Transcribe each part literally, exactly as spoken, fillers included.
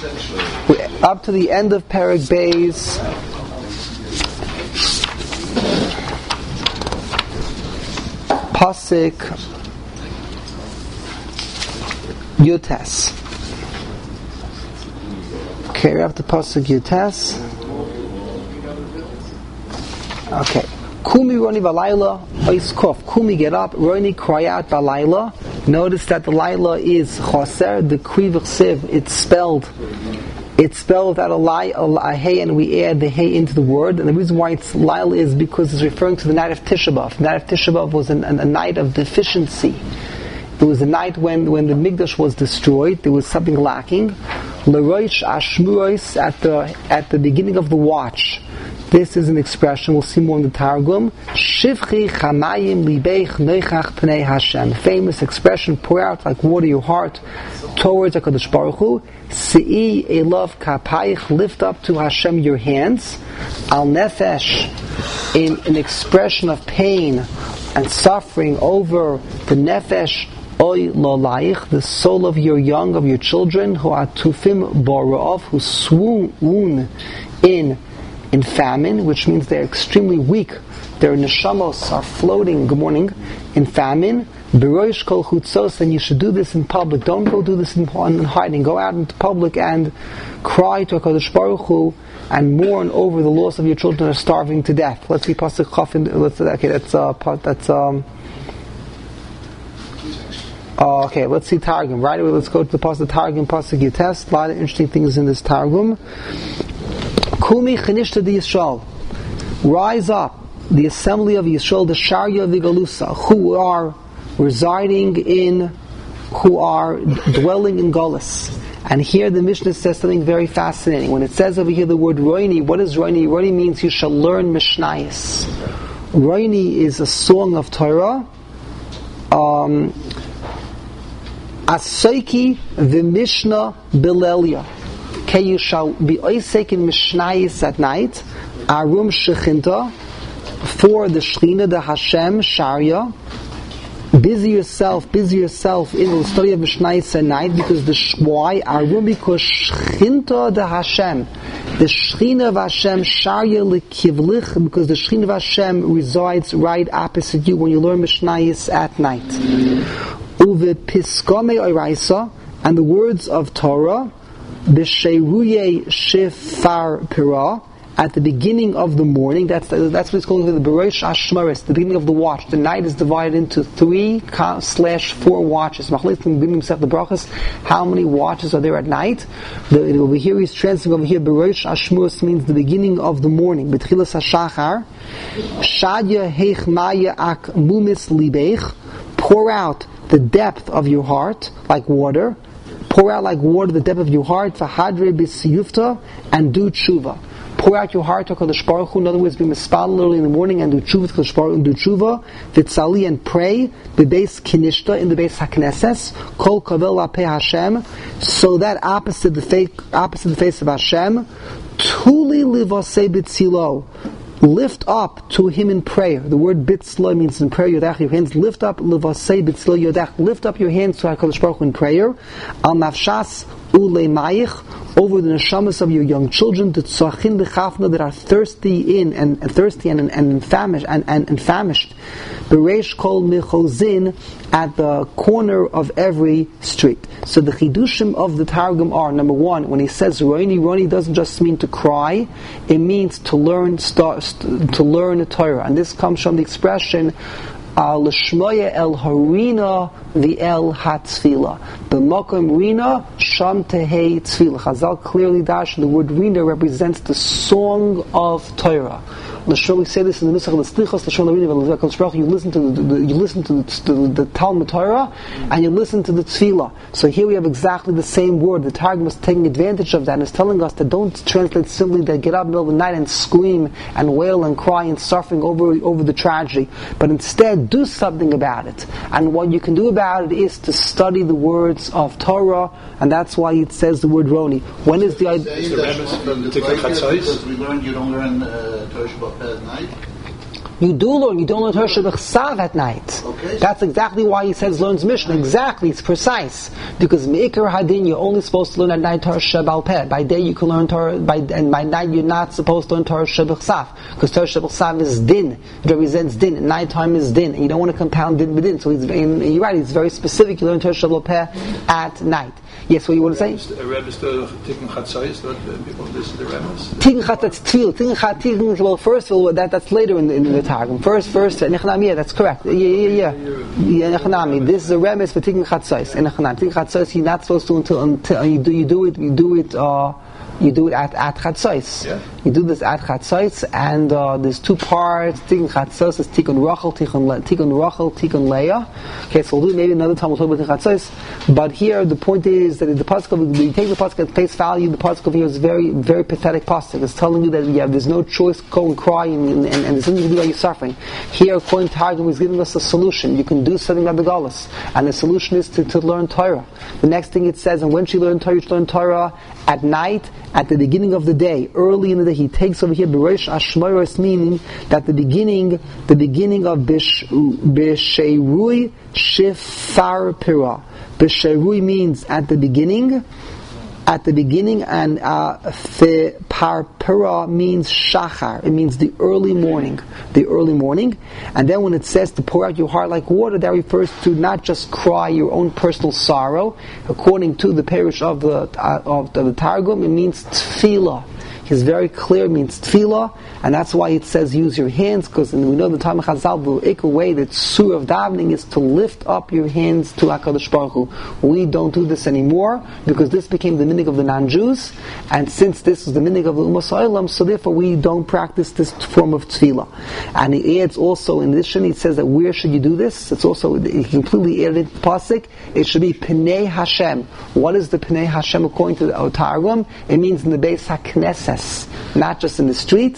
We're up to the end of Perek Beis. Pasuk Yutes. Okay, we're up to Pasuk Yutes. Okay. Kumi Roni Balayla Oiskov. Kumi, get up. Roni, cry out Balayla. Notice that the Laila is Choser, the Kriv Siv, it's spelled. It's spelled without a lie, a, a hey, and we add the hey into the word. And the reason why it's Laila is because it's referring to the night of Tisha B'Av. The night of Tisha B'Av was an, an, a night of deficiency. It was a night when, when the Mikdash was destroyed. There was something lacking. L'roish ashmuros, at the at the beginning of the watch. This is an expression, we'll see more in the Targum. Shivchi chamayim libeich neichach pnei Hashem. Famous expression, pour out like water your heart towards HaKadosh Baruch Hu. Se'i elav kapayich, lift up to Hashem your hands. Al nefesh, in an expression of pain and suffering over the nefesh, oy lolayich, the soul of your young, of your children, who are tufim borov, who swoon in in famine, which means they're extremely weak. Their neshamos are floating, good morning, in famine. Beroish kol chutzos, and you should do this in public. Don't go do this in, in hiding. Go out into public and cry to HaKadosh Baruch Hu and mourn over the loss of your children that are starving to death. Let's see Pasuk Chaf. Let's okay. That's uh, that's um. Uh, okay, let's see Targum. Right away, let's go to the Pasuk Targum, Pasuk Yutes. A lot of interesting things in this Targum. Kumi Chanishta di Yisrael. Rise up, the assembly of Yisrael, the Sharia Vigalusa, who are residing in, who are dwelling in Golis. And here the Mishnah says something very fascinating. When it says over here the word Roini, what is Roini? Roini means you shall learn Mishnayos. Roini is a song of Torah. Um, Asoiki v'Mishnah Bilelia. Okay, you shall be oisek in Mishnayos at night, Arum Shechinta, for the Shechina, the Hashem, Sharia. Busy yourself, busy yourself in the study of Mishnayos at night, because the why Arum, because Shechinta the Hashem, the Shechina of Hashem, Sharia lekivlich, because the Shechina of Hashem resides right opposite you when you learn Mishnayos at night. Uve Piskome Oraisa, and the words of Torah. B'sheiruye shefar pira, at the beginning of the morning. That's that's what it's called the Berosh Hashmaris, the beginning of the watch. The night is divided into three slash four watches. Machlitzim giving himself the brachas. How many watches are there at night? The, over here he's translating over here. Berosh Hashmaris means the beginning of the morning. B'tchilas hashachar, shadya heich maya ak mumis libeich. Pour out the depth of your heart like water. Pour out like water the depth of your heart, v'hadre b'siyufta, and do tshuva. Pour out your heart to HaKadosh Baruch Hu. In other words, be mispal early in the morning and do tshuva to HaKadosh Baruch Hu, and do tshuva, v'tzali, and pray, b'beis kinishta, in the beis hakneses, kol kavel la'pei Hashem, so that opposite the face, opposite the face of Hashem, tuli livasei b'tzilo, lift up to Him in prayer. The word bitzlo means in prayer. Yodach, your hands lift up. Levasei bitzlo yodach. Lift up your hands to HaKadosh Baruch Hu in prayer. Al nafshas uleimayich, over the neshamas of your young children, the tzachin b'chafna, that are thirsty in and, and thirsty and and, and famished and, and, and famished. Bereish kol michozin, at the corner of every street. So the chidushim of the Targum are, number one, when he says Roni, Roni doesn't just mean to cry, it means to learn st- st- to learn Torah. And this comes from the expression L'shmoya el harina v'el hatzvila. B'makom rina sham tehei tzvila. Chazal clearly dash the word rina represents the song of Torah. L'shon, we say this in the Nusach of the Slichos, L'shon l'rina v'el, you listen to the, the you listen to the, to the Talmud Torah and you listen to the tzvila. So here we have exactly the same word. The Targum is taking advantage of that and is telling us that don't translate simply that get up in the middle of the night and scream and wail and cry and suffering over over the tragedy, but instead do something about it. And what you can do about it is to study the words of Torah, and that's why it says the word Roni. When is the idea? Because we learned you don't learn uh, Torah Shabbat at night. You do learn. You don't learn Torah Shebechsav at night. Okay. That's exactly why he says learns Mishnah. Exactly, it's precise. Because Me'ikar Hadin, you're only supposed to learn at night Torah Shebal Peh. By day you can learn Torah, by, and by night you're not supposed to learn Torah Shebechsav. Because Torah Shebechsav is din. It represents din. At night time is din. And you don't want to compound din with din. So he's, you're right, it's very specific. You learn Torah Shebal Peh at night. Yes, what you want to say? A Rebbe is the Tikkun Chatzos, that people listen to Rebbe's. Tikkun Chat, that's Tfil. Tikkun Chat, Tikkun, well, first of all, that, that's later in the, in the Targum. First, first, Nechanami, yeah, that's correct. Yeah, yeah, yeah. Yeah, Nechanami. This is a Rebbe for Tikkun Chatzos. In Nechanami. Tikkun Chatzos, you're not supposed to until, until you do, you do it, you do it, uh, you do it at, at Chatzos. Yeah. You do this at Chatzos, and uh, there's two parts. Tikkun Chatzos is Tikkun Rachel, Tikkun Le- Tikkun Rachel, Tikkun Leah. Okay, so we'll do it maybe another time. We'll talk about Tikkun Chatzos. But here the point is that in the pasuk, when you take the pasuk at face value, the pasuk here is very, very pathetic pasuk. It's telling you that yeah, there's no choice. Go and cry, and, and, and there's nothing to do while you're suffering. Here, according to Targum, he's giving us a solution. You can do something about the galus, and the solution is to, to learn Torah. The next thing it says, and when she learned Torah, she learned Torah at night, at the beginning of the day, early in the day. He takes over here Bereish Ashmoros, meaning that the beginning, the beginning of Bish Bisherui Shifar Pira. Bisherui means at the beginning, at the beginning, and uh, Parpira means Shachar. It means the early morning, the early morning. And then when it says to pour out your heart like water, that refers to not just cry your own personal sorrow. According to the parish of the uh, of the, the Targum, it means tefillah. He's very clear, it means tefillah, and that's why it says use your hands, because we know the time of Chazal, the Ikar way that surah of davening is to lift up your hands to HaKadosh Baruch Hu. We don't do this anymore, because this became the minhag of the non-Jews, and since this is the minhag of the Ummah Ha'olam, so therefore we don't practice this form of tefillah. And he adds also, in addition, he says that where should you do this? It's also, he completely added the pasuk, it should be Pnei Hashem. What is the Pnei Hashem according to the Targum? It means in the Beis HaKnesses, not just in the street.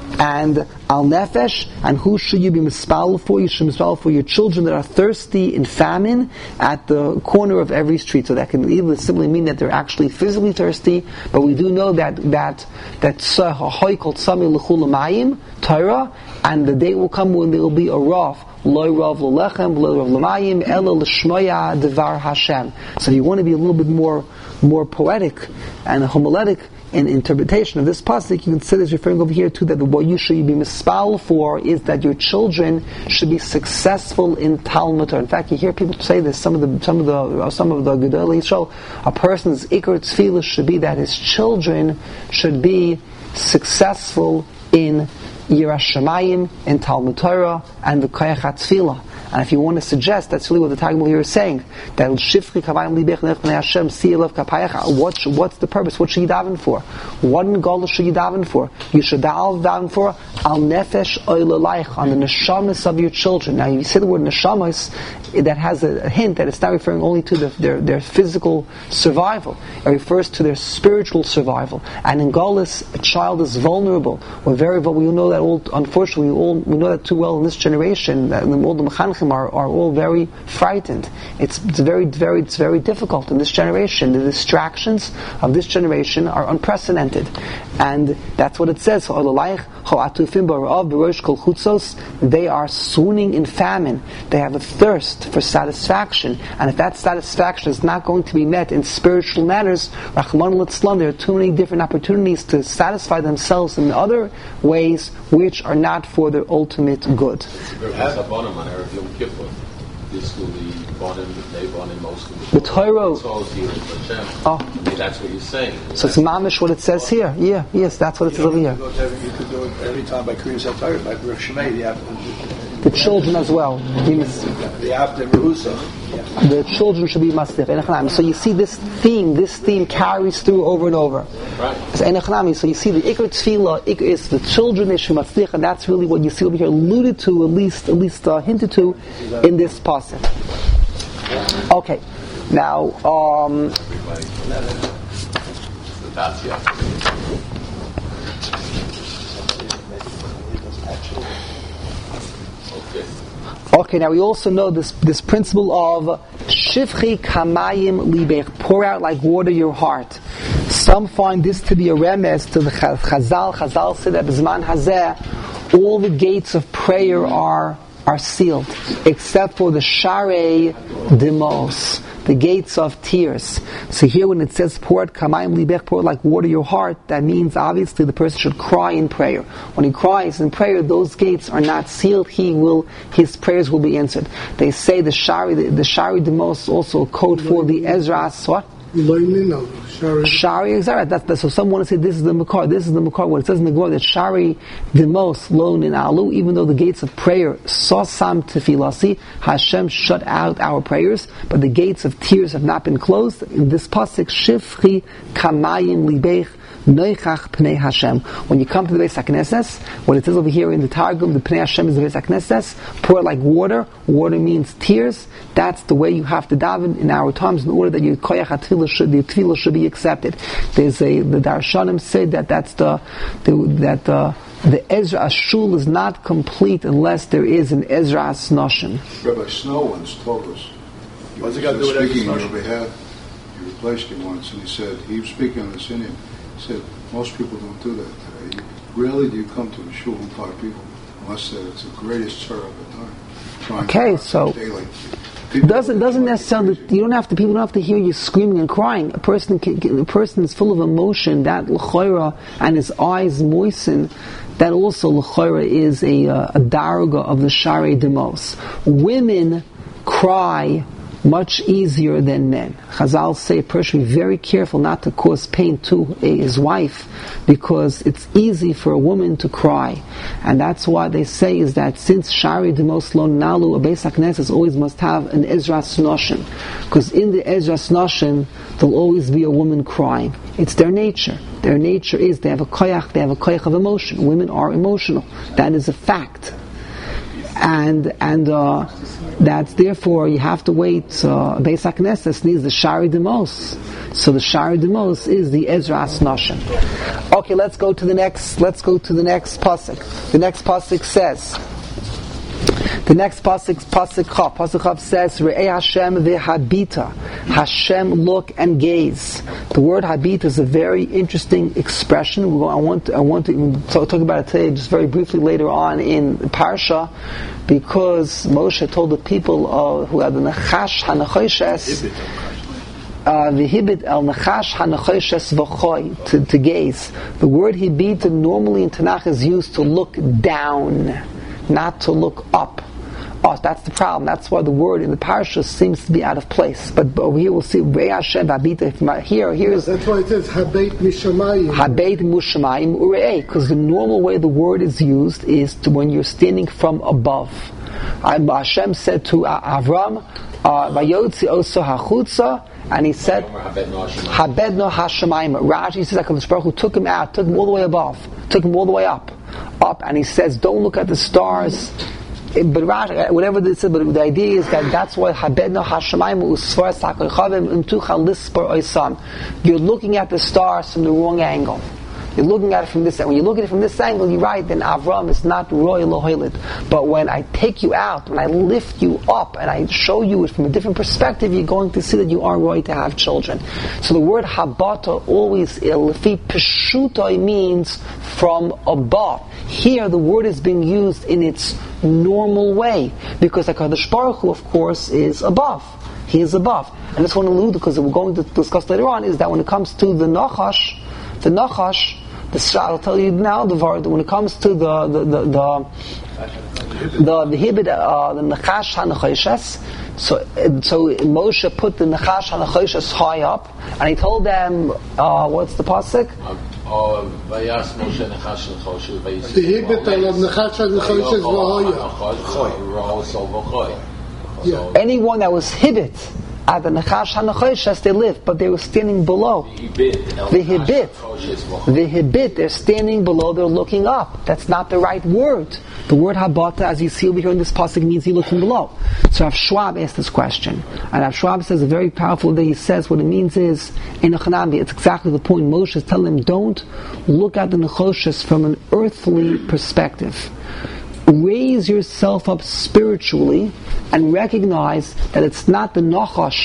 And al nefesh, and who should you be mispal for? You should mispal for your children that are thirsty in famine at the corner of every street. So that can either simply mean that they're actually physically thirsty, but we do know that that that hoy called sami l'chul l'mayim Torah, and the day will come when there will be a rav. Loy rav l'lechem, loy rav l'mayim, ela l'shmoya devar Hashem. So if you want to be a little bit more more poetic and homiletic in interpretation of this pasuk, you can see this referring over here to that what you should be mispal for is that your children should be successful in Talmud Torah. In fact, you hear people say this. Some of the some of the some of the Gedolei show a person's ikar tefillah should be that his children should be successful in Yiras Shamayim, in Talmud Torah, and the Koyach HaTefillah. And if you want to suggest, that's really what the Targum here is saying, that Shifri Kavayim Libech Nech B'nei Hashem Si'elav Kapayach. What's what's the purpose? What should you daven for? What in Golos should you daven for? You should daven for Al Nefesh Oilalayich, on the neshamas of your children. Now, you say the word neshamas, that has a hint that it's not referring only to the, their their physical survival. It refers to their spiritual survival. And in Golos, a child is vulnerable. We're very, we know that all. Unfortunately, we all we know that too well in this generation. That all the mechanchim are, are all very frightened. It's, it's very, very, it's very difficult in this generation. The distractions of this generation are unprecedented, and that's what it says. They are swooning in famine. They have a thirst for satisfaction, and if that satisfaction is not going to be met in spiritual matters, Rahman al-Islam, there are too many different opportunities to satisfy themselves in other ways which are not for their ultimate good. The Torah. Oh, that's what you're saying. So it's mamish what it says here. Yeah, yes, that's what it says over here. You could do it every time by Kriyas HaTorah, by Baruch Shemay, the The children as well. The after Rehusa. The children should be maslich. So you see this theme, this theme carries through over and over. Right. So you see the ikar tefillah is the children, they should be maslich, and that's really what you see over here alluded to, at least, at least uh, hinted to in this passage. Okay, now, um, okay, now we also know this this principle of shifchi kamayim libech, pour out like water your heart. Some find this to be a remes to the Chazal. Chazal said that b'zman hazeh all the gates of prayer are are sealed, except for the Sharei Demos, the gates of tears. So here when it says pour it kamayim libech, pour it like water your heart, that means obviously the person should cry in prayer. When he cries in prayer, those gates are not sealed. He will, his prayers will be answered. They say the Shari, the, the Shari Demos also a code for the Ezra's what? Shari, exactly. That's, that's, so someone say this is the Makar, this is the Makar. What it says in the Gemara that Shari Demos loan in Alu, even though the gates of prayer Sosam Tefilasi, Hashem shut out our prayers, but the gates of tears have not been closed. In this pasuk, Shifchi Kamayim Libech Noichach Pnei Hashem. When you come to the Beis HaKnesses, what it says over here in the Targum, the Pnei Hashem is the Beis HaKnesses, pour like water. Water means tears. That's the way you have to daven in our times in order that your koyach hatfilah should, the tefillah should be accepted. There's a, the Darshanim said that that's the, the that uh, the Ezra Ashul is not complete unless there is an Ezra Asnoshim. Rabbi Snow once told us, he was uh, speaking on your behalf, you replaced him once, and he said, he was speaking on the Indian. He said, most people don't do that today. Rarely do you come to a shul and talk to people unless that it's the greatest tzara of the time. Okay, so doesn't doesn't necessarily you don't have to people don't have to hear you screaming and crying. A person can, a person is full of emotion that l'choira and his eyes moisten. That also l'choira is a uh, a daruga of the Sharei Demos. Women cry much easier than men. Chazal say a person should be very careful not to cause pain to a, his wife, because it's easy for a woman to cry. And that's why they say is that since Shari Demos Lo Nalu, a Beis HaKnesses always must have an Ezra Snoshin, because in the Ezra Snoshin there'll always be a woman crying. It's their nature. Their nature is they have a koyach, they have a koyach of emotion. Women are emotional. That is a fact. And and uh, that's therefore you have to wait. Uh, Beis HaKnesses needs the Shari Demos, so the Shari Demos is the Ezra Asnoshim. Okay, let's go to the next. Let's go to the next pasuk. The next pasuk says. The next pasuk, pasuk Chav. Pasuk Chav says, "Re'ei Hashem ve'habita." Hashem, look and gaze. The word habita is a very interesting expression. I want to, I want to talk about it today, just very briefly later on in Parsha, because Moshe told the people uh, who had the Nachash HaNachoshes, V'hibit el Nachash HaNachoshes v'choy, to to gaze. The word hibita normally in Tanakh is used to look down, not to look up. Oh, that's the problem. That's why the word in the parasha seems to be out of place. But, but over here we'll see Rei Hashem Habita. Here, here's that's why it says Habeit Mishamayim. Habeit Mushamayim Urei, because the normal way the word is used is to when you're standing from above. And Hashem said to Avram, "Vayotzi oso hachutza," and he said, "Habedno Hashemayim." Rashi says that HaKadosh Baruch Hu took him out, took him all the way above, took him all the way up, up, and he says, "Don't look at the stars." But whatever this is, but the idea is that that's why Habedna Hashemayim Usvar Sakoichavim Imtucha Lispar Oisam. You're looking at the stars from the wrong angle. You're looking at it from this angle. When you look at it from this angle, you're right, then Avram is not Roy Lohilit. But when I take you out, when I lift you up, and I show you it from a different perspective, you're going to see that you are Roy to have children. So the word Habata always, Lefi Peshutai, means from above. Here the word is being used in its normal way, because HaKadosh Baruch Hu, of course, is above. He is above. And this one allude, because we're going to discuss later on, is that when it comes to the Nachash, the Nachash, the I'll tell you now the word, when it comes to the the the the the, the hibid, uh, the Nachash HaNachoshes, so so Moshe put the Nachash HaNachoshes high up, and he told them, uh, what's the pasuk? The hibit of Nachash HaNachoshes v'hoya. Anyone that was hibit at the Nachash HaNachoshes, they lived, but they were standing below. The hibit, the hibit, they're standing below, they're looking up. That's not the right word. The word habata, as you see over here in this pasuk, means you're looking below. So Rav Schwab asked this question, and Rav Schwab says a very powerful thing. He says what it means is in a Chanami, it's exactly the point. Moshe is telling him, don't look at the Nachoshes from an earthly perspective. Raise yourself up spiritually and recognize that it's not the Nachash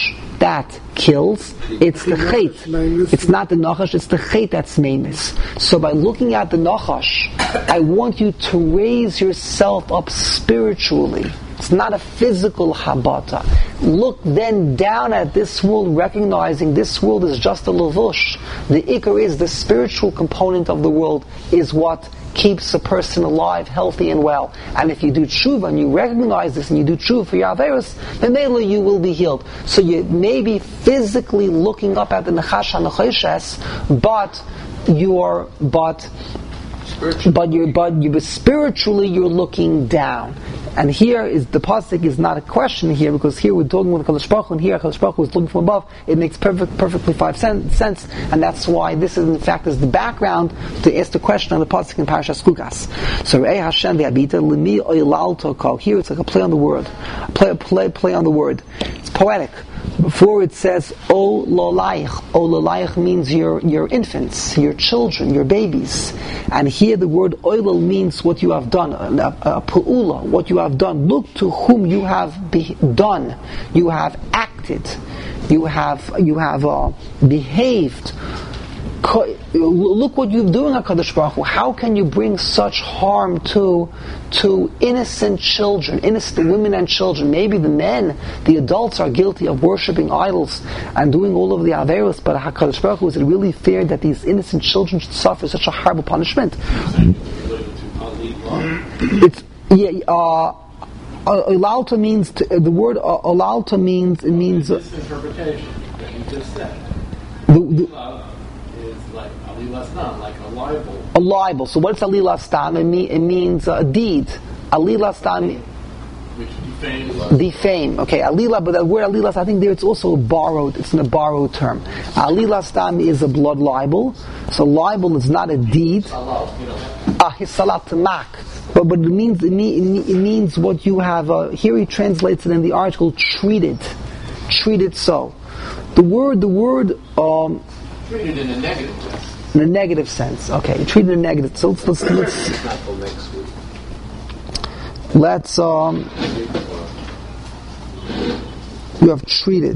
that kills. It's the chet. It's not the nachash, it's the chet that's meimis. So by looking at the nachash, I want you to raise yourself up spiritually. It's not a physical habata. Look then down at this world, recognizing this world is just a lavush. The ikar is the spiritual component of the world, is what keeps a person alive, healthy and well. And if you do tshuva and you recognize this and you do tshuva for your averos, then maybe you will be healed. So you may be physically looking up at the nechash hanachoshes, but you're but but you're but you but spiritually you're looking down. And here is the pasuk is not a question here, because here we're talking with Kadosh Baruch Hu, and here Kadosh Baruch Hu is looking from above. It makes perfect, perfectly five sense, and that's why this is in fact is the background to ask the question on the pasuk in Parashas Chukas. So Re'eh Hashem v'Habita l'mi oilalto kol. Here it's like a play on the word, play, play, play on the word. It's poetic. Before it says O lolaich. O lolaich means your your infants, your children, your babies. And here the word oilal means what you have done, a, a pu'ula, what you have done. Look to whom you have be done. You have acted. You have you have uh, behaved. Look what you're doing, HaKadosh Baruch Hu. How can you bring such harm to to innocent children, innocent women and children? Maybe the men, the adults, are guilty of worshipping idols and doing all of the averos, but HaKadosh Baruch Hu, is it really fair that these innocent children should suffer such a horrible punishment? It's yeah. Uh, Olalta means to, uh, the word uh, olalta means it means uh, this interpretation that you just said. The, the, like alila stam, like a libel. A libel. So what's alila stam? It, mean, it means a deed. Alila stam. Which defames. Defame. Okay, alila, but the word alila, I think there it's also borrowed. It's in a borrowed term. Alila stam is a blood libel. So libel is not a deed. Ah, hisalat mak. But but it means it, mean, it means what you have. Uh, here he translates it in the article. Treated, treated so. The word, the word. Um, Treated in a negative sense. In a negative sense, okay. Treated in a negative. So let's let's let's, let's um. You have treated.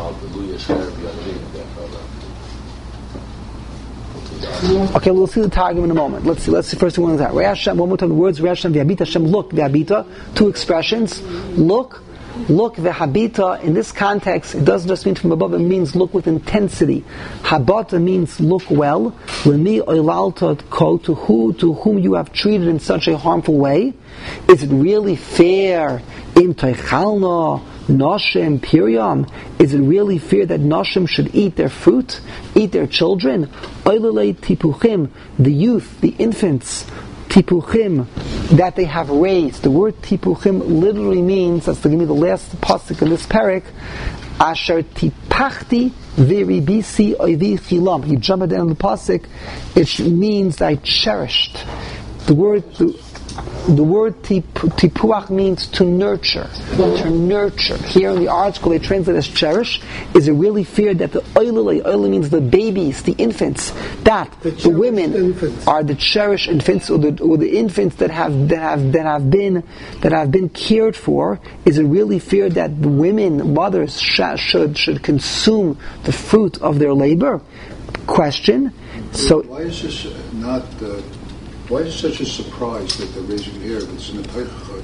Okay, we'll see the targum in a moment. Let's see. Let's see first one is that. Hashem. One more time. The words Hashem v'Habita. Hashem look v'Habita. Two expressions. Look. Look, the habita, in this context, it doesn't just mean from above, it means look with intensity. Habata means look well. Lemi oilalta ko, to who, to whom you have treated in such a harmful way. Is it really fair? Im toichalna noshim piriam. Is it really fair that noshim should eat their fruit, eat their children? Oilale tipuchim, the youth, the infants. Tipuchim, that they have raised. The word tipuchim literally means, that's going to be the last pasuk in this parak, asher tipachti viribisi oivi chilam. You jump it down the pasuk, it means I cherished. The word, the, the word tip, tipuach means to nurture, to nurture. Here in the article they translate as cherish. Is it really fair that the oilele, oile means the babies, the infants, that the, the women infants. Are the cherished infants, or the or the infants that have that have that have been that have been cared for? Is it really fair that the women, mothers, sh- should should consume the fruit of their labor? Question. So why is this not? Uh, Why is it such a surprise that they're raising here? It's in the Teichach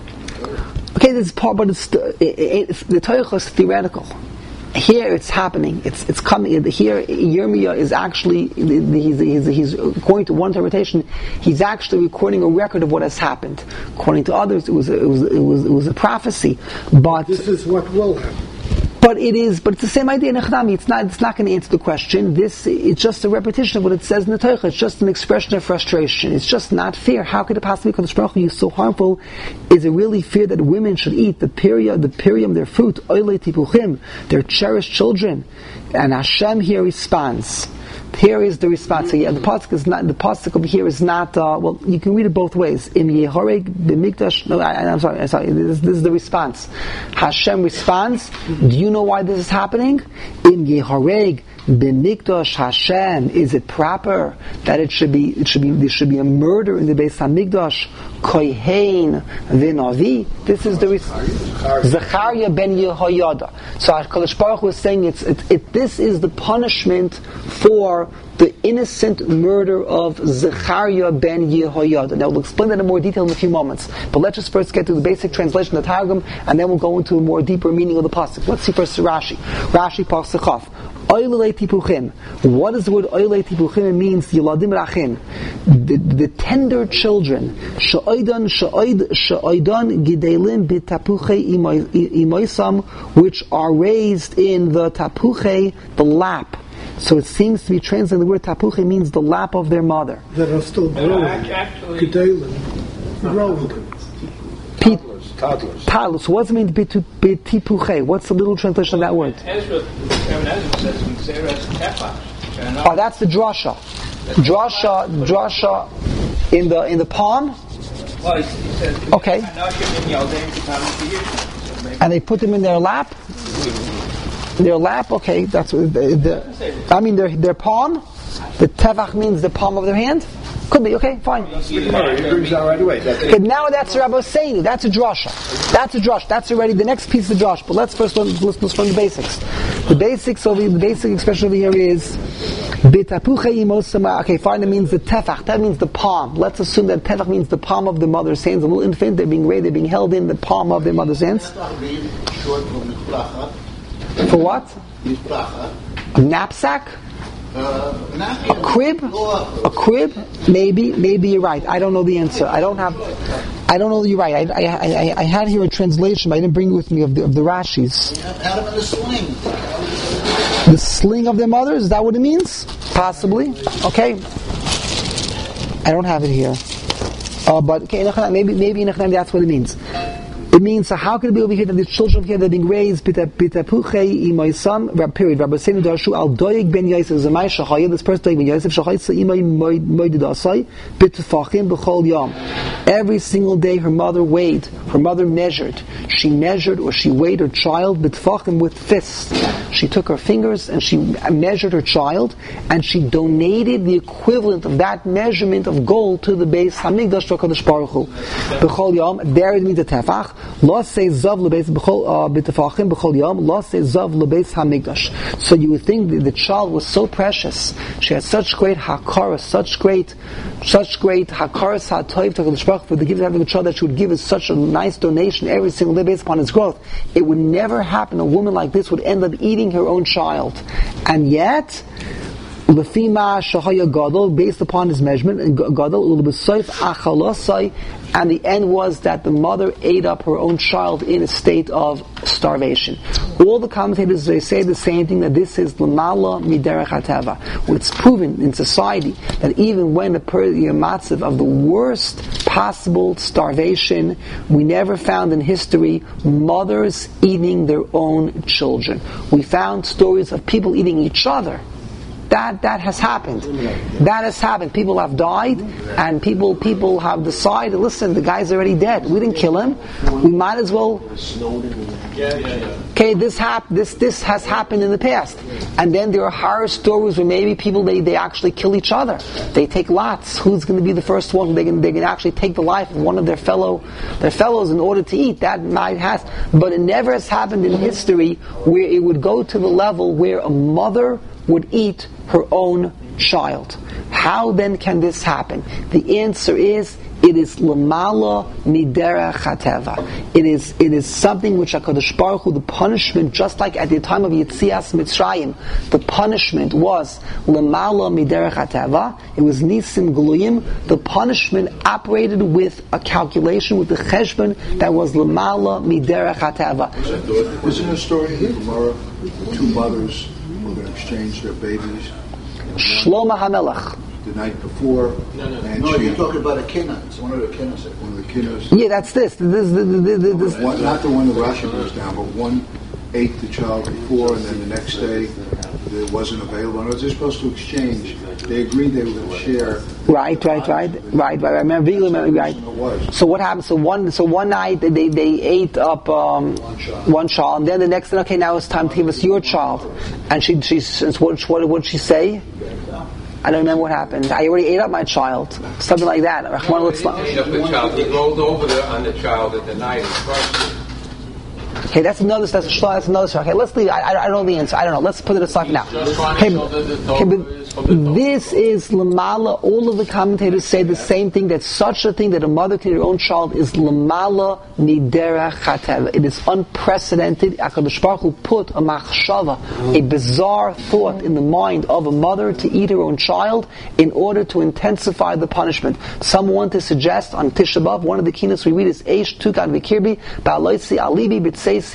itself. Okay, this is part, but it's, it, it, it's the Teichach is theoretical. Here it's happening. It's it's coming. Here Yirmiyah is actually he's, he's, he's according to one interpretation, he's actually recording a record of what has happened. According to others, it was it was it was it was a prophecy. But this is what will happen. But it is, but it's the same idea in Echnami. It's not, it's not going to answer the question. This, it's just a repetition of what it says in the Torah. It's just an expression of frustration. It's just not fair. How could it possibly be, Kadosh Baruch Hu is so harmful? Is it really fair that women should eat the perium, the perium, their fruit, oile tipuchim, their cherished children? And Hashem here responds. Here is the response. So yeah, the pasuk is not. The pasuk over here is not. Uh, well, you can read it both ways. Im yehoreg b'mikdash. No, I, I'm sorry. I'm sorry. This, this is the response. Hashem responds. Do you know why this is happening? Im yehoreg B'mikdash Hashem, is it proper that it should be, it should be, there should be a murder in the Beis Hamikdash? Kohen v'navi. This is the Zechariah ben Yehoyada. So HaKadosh Baruch Hu is saying it's, it, it, this is the punishment for the innocent murder of Zechariah ben Yehoyada. Now we'll explain that in more detail in a few moments. But let's just first get to the basic translation of the Targum, and then we'll go into a more deeper meaning of the pasuk. Let's see first Rashi. Rashi pasuk Chaf. Oilei tipuchim. What is the word oilei tipuchim? It means yeladim rachim, the, the tender children. She'oidan she'oid she'oidan gidelim b'tapuchei imoisam, which are raised in the tapuchei, the lap. So it seems to be translated, the word tapuche means the lap of their mother. That are still growing. Gedalim. Growing. Toddlers. Toddlers. Toddlers. So what does it mean b'tipuche? What's the little translation of that word? Ezra, Ezra says we say as tefach. Oh, that's the drasha. Drasha, drasha in the in the palm. Well, he says, Okay. And they put them in their lap. Their lap, okay, that's what the, the, I mean their their palm. The tevach means the palm of their hand. Could be, okay, fine. He brings out right away. But now that's Rabbi Hosseini. That's a drasha. That's a drush. That's already the next piece of drush. But let's first learn, let's, let's learn the basics. The basics of the, the basic expression over here is bitapuche imosama. Okay, fine. That means the tefach. That means the palm. Let's assume that tefach means the palm of the mother's hands. A little infant, they're being raised, they're being held in the palm of their mother's hands. For what? A knapsack? A crib? A crib? Maybe, maybe you're right. I don't know the answer. I don't have. I don't know. You're right. I, I, I, I had here a translation, but I didn't bring it with me of the of the Rashis. Had them in the sling. The sling of their mothers? Is that what it means? Possibly. Okay. I don't have it here. Uh, but okay, maybe maybe that's what it means. It means, so how can it be over here that the children here that are being raised, bitapuchei imoisam, period, Rabbi Hosseini darshu al doeg ben Yosef, zemai shachaya, this person doeg ben Yosef, shachaytza imay moididasai, bitfachim b'chol yom. Every single day her mother weighed, her mother measured. She measured or she weighed her child, bitfachim, with fists. She took her fingers and she measured her child, and she donated the equivalent of that measurement of gold to the Beis Hamikdash HaKadosh Baruch Hu. B'chol yom, there it means the tefach. Lo say zav lebeis b'tefachim b'chol yom. Lo say zav lebeis hamikdash. So you would think that the child was so precious. She had such great hakara, such great, such great hakaras hatoiv to HaKadosh Baruch Hu for the gift of having a child that she would give us such a nice donation every single day based upon its growth. It would never happen. A woman like this would end up eating her own child, and yet. Lefima shahaya gadol, based upon his measurement, and gadol ulbesoif achalosai, and the end was that the mother ate up her own child in a state of starvation. All the commentators, they say the same thing, that this is l'mala miderech hateva. It's proven in society that even when the matzav of the worst possible starvation, we never found in history mothers eating their own children. We found stories of people eating each other. That that has happened. That has happened. People have died, and people people have decided, listen, the guy's already dead. We didn't kill him. We might as well. Okay, this hap- this this has happened in the past, and then there are horror stories where maybe people they, they actually kill each other. They take lots. Who's going to be the first one? They can they can actually take the life of one of their fellow their fellows in order to eat. That might has, but it never has happened in history where it would go to the level where a mother would eat her own child. How then can this happen? The answer is, it is lamala miderech hateva. It is it is something which HaKadosh Baruch Hu, the punishment, just like at the time of Yetzias Mitzrayim, the punishment was lamala miderech hateva. It was nisim gluyim. The punishment operated with a calculation, with the cheshbon that was lamala miderech hateva. Isn't there a story in the Gemara? The two mothers were going to exchange their babies. Shlomo HaMelech. The night before. No, no, and no. she, You're talking about a kinna. It's one of the kinnas. one of the kiddos. Yeah, that's this. This, this, this, this. One, not the one that Rashi goes down, but one ate the child before, and then the next day the it wasn't available. And they're supposed to exchange. They agreed they were going to share. Right, right, right, right, right. I remember, right. So what happened? So one, so one night they they ate up um, one child, and then the next day, okay, now it's time to give us your child. And she she what what what did she say? I don't remember what happened. I already ate up my child. Something like that. No, he ate up the child. He rolled over the, on the child at the night and crushed it. Okay, that's another. That's a shlah. That's another shlah. Okay, let's leave. I, I, I don't know the answer. I don't know. Let's put it aside now. Okay, okay, but this is lamala. All of the commentators say the same thing. That such a thing that a mother can eat her own child is lamala nidera chateva. It is unprecedented. HaKadosh Baruch Hu put a machshava, a bizarre thought in the mind of a mother to eat her own child in order to intensify the punishment. Some want to suggest on Tisha B'Av, one of the keynotes we read is Eish Tukan V'Kirbi Ba'aloitzi Alibi B'Tzei. It's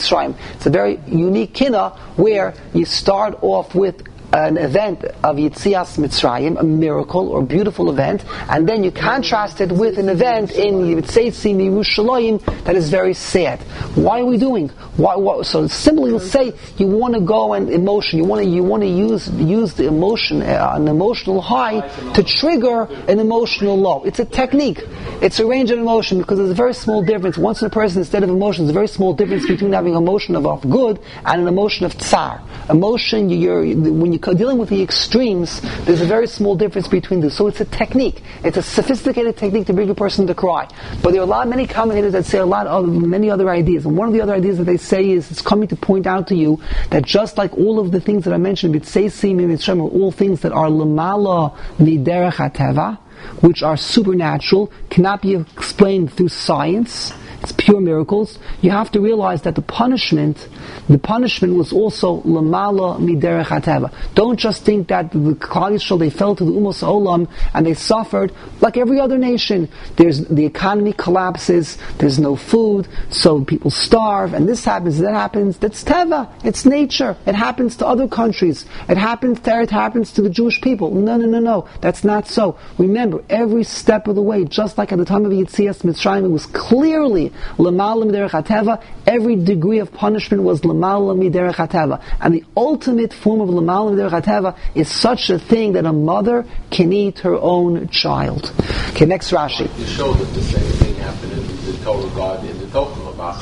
a very unique kinah where you start off with an event of Yitzias Mitzrayim, a miracle or beautiful event, and then you contrast it with an event in Yitzeisim Yerushalayim that is very sad. Why are we doing? Why, why? So simply, let's say you want to go and emotion. You want to you want to use use the emotion, uh, an emotional high to trigger an emotional low. It's a technique. It's a range of emotion because there's a very small difference. Once in a person, instead of emotion, there's a very small difference between having an emotion of, of good and an emotion of tsar. Emotion, you're, when you're dealing with the extremes, there's a very small difference between them. So it's a technique. It's a sophisticated technique to bring a person to cry. But there are a lot, many commentators that say a lot of many other ideas. And one of the other ideas that they say is, it's coming to point out to you that just like all of the things that I mentioned, B'Tzeisim and Mitzrayim, are all things that are lamala miderech hateva, which are supernatural, cannot be explained through science. It's pure miracles. You have to realize that the punishment, the punishment was also lamala miderech hateva. Don't just think that the Klal Yisrael, they fell to the Umos Olam and they suffered like every other nation. There's the economy collapses. There's no food, so people starve, and this happens, that happens. That's teva. It's nature. It happens to other countries. It happens there. It happens to the Jewish people. No, no, no, no. That's not so. Remember, every step of the way, just like at the time of Yitzias Mitzrayim, it was clearly L'mala miderech hateva. Every degree of punishment was l'mala miderech hateva, and the ultimate form of l'mala miderech hateva is such a thing that a mother can eat her own child. Okay, next Rashi. You showed that the same thing happened in the Torah God in the Torah.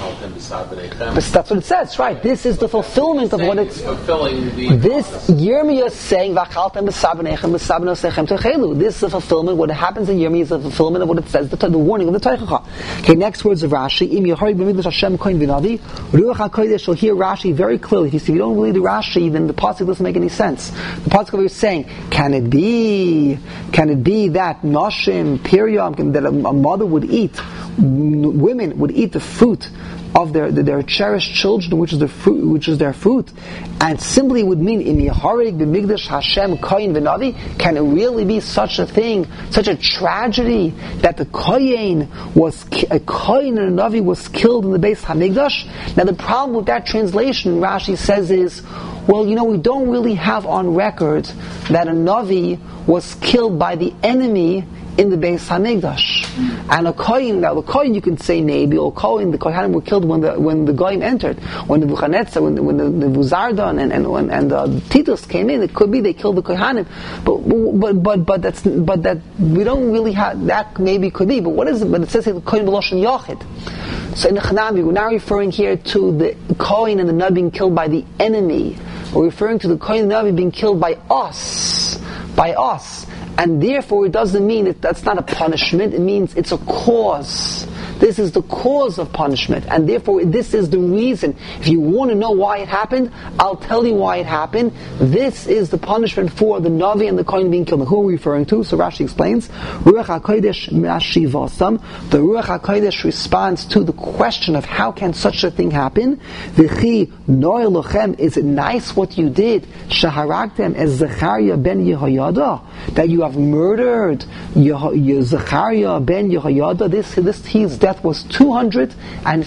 But that's what it says, right? This is the fulfillment of what it's. This Yirmiyah is saying, this is a fulfillment. What happens in Yirmiyah is a fulfillment of what it says, the, the warning of the Teichacha. Okay, next words of Rashi. Ruach HaKodesh will hear Rashi very clearly. If you, see, if you don't believe the Rashi, then the pasuk doesn't make any sense. The pasuk over is saying, can it be, can it be that Noshim, Piriam, that a, a mother would eat, women would eat the fruit of their their cherished children, which is their fruit, which is their fruit, and simply would mean in Yeharig b'Migdash Hashem Kohen v'Navi. Can it really be such a thing, such a tragedy that the Kohen was a Kohen and a Navi was killed in the Beis Hamikdash? Now the problem with that translation, Rashi says, is, well, you know, we don't really have on record that a Navi was killed by the enemy in the Beis Hamikdash. And a Kohen, now the Kohen you can say maybe, or Kohen, the Kohanim were killed when the when the Goyim entered, when the Nebuchadnezzar, when the, when the, the Vuzardan and and and, and uh, Titus came in. It could be they killed the Kohanim, but but but but that's but that we don't really have that. Maybe could be, but what is it? But it says the Kohen b'loshen Yachid. So in the Chanabi, we're now referring here to the Kohen and the Navi being killed by the enemy. We're referring to the Kohen and the Navi being killed by us, by us. And therefore it doesn't mean that that's not a punishment, it means it's a cause. This is the cause of punishment, and therefore this is the reason. If you want to know why it happened, I'll tell you why it happened. This is the punishment for the Navi and the Kohen being killed. Who are we referring to? So Rashi explains, Ruach HaKodesh Mashivasam. The Ruach HaKodesh responds to the question of how can such a thing happen. V'chi noy lochem, is it nice what you did? Shaharagtem as Zechariah ben Yehoyada, that you have murdered Yeh- Zechariah ben Yehoyada. This, this, he's definitely death was two hundred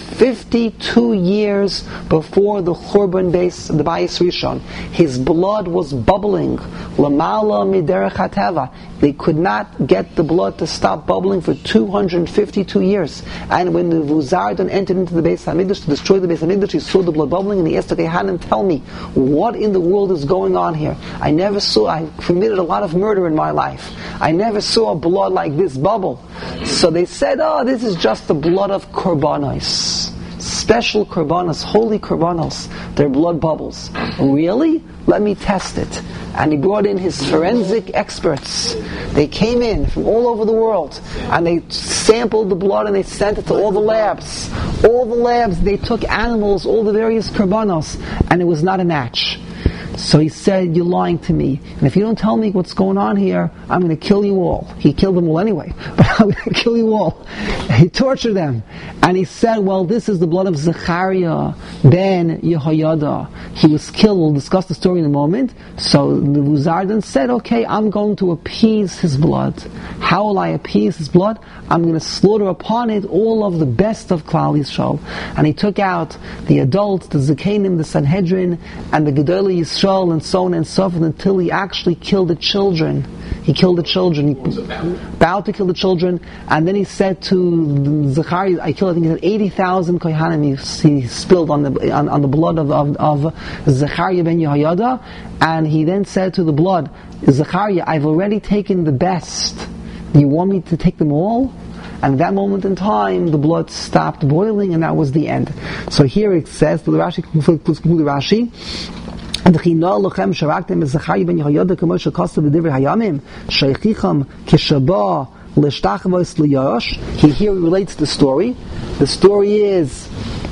fifty-two years before the Churban base, the Bayis Rishon. His blood was bubbling. Lamala miderech hateva. They could not get the blood to stop bubbling for two hundred fifty-two years. And when the Vuzardon entered into the Beis HaMikdash to destroy the Beis HaMikdash, he saw the blood bubbling, and he asked the Kehanim, tell me, what in the world is going on here? I never saw, I committed a lot of murder in my life. I never saw blood like this bubble. So they said, oh, this is just the blood of Korbanos. Special Korbanos, holy Korbanos. Their blood bubbles. Really? Let me test it. And he brought in his forensic experts. They came in from all over the world, and they sampled the blood and they sent it to all the labs. All the labs, they took animals, all the various korbanos, and it was not a match. So he said, you're lying to me. And if you don't tell me what's going on here, I'm going to kill you all. He killed them all anyway, but I'm going to kill you all. He tortured them. And he said, well, this is the blood of Zechariah ben Yehoyada. He was killed. We'll discuss the story in a moment. So the Vuzardon said, okay, I'm going to appease his blood. How will I appease his blood? I'm going to slaughter upon it all of the best of Klal Yisrael. And he took out the adults, the Zekanim, the Sanhedrin, and the Gedolei Yisrael, and so on and so forth, until he actually killed the children. He killed the children. He was about? about to kill the children, and then he said to Zechariah, I killed, I think he said eighty thousand kohanim. He, he spilled on the on, on the blood of, of, of Zechariah ben Yehoyada, and he then said to the blood, Zechariah, I've already taken the best. Do you want me to take them all? And at that moment in time, the blood stopped boiling, and that was the end. So here it says, the Rashi concludes the Rashi. And the China lochem sharaktem es Zechariah ben Yehoyada k'mo shekosov b'divrei hayamim sheichicham k'shaba l'shtachvos l'yosh. He here relates the story. The story is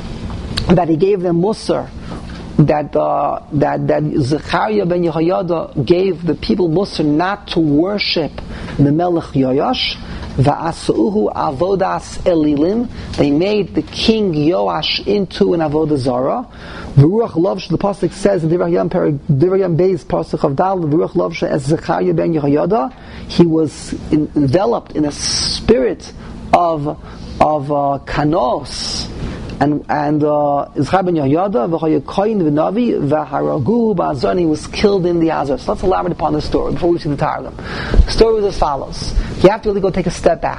that he gave them musar, that uh, that that Zechariah ben Yehoyada gave the people musar not to worship the Melech Yoash. Va'asuhu avodas elilim. They made the king Yoash into an avodah zara. V'ruach lovsh, the pasuk says in Divrei Hayam Beis pasuk of Dal, V'ruach lovsh as Zechariah ben Yehoyada, he was in, enveloped in a spirit of of uh, kanos. And and Zechariah ben Yehoyada v'chayakoyin v'navi v'haragu ba'azor, he was killed in the Azor. So let's elaborate upon the story before we see the Targum. The story was as follows. You have to really go take a step back.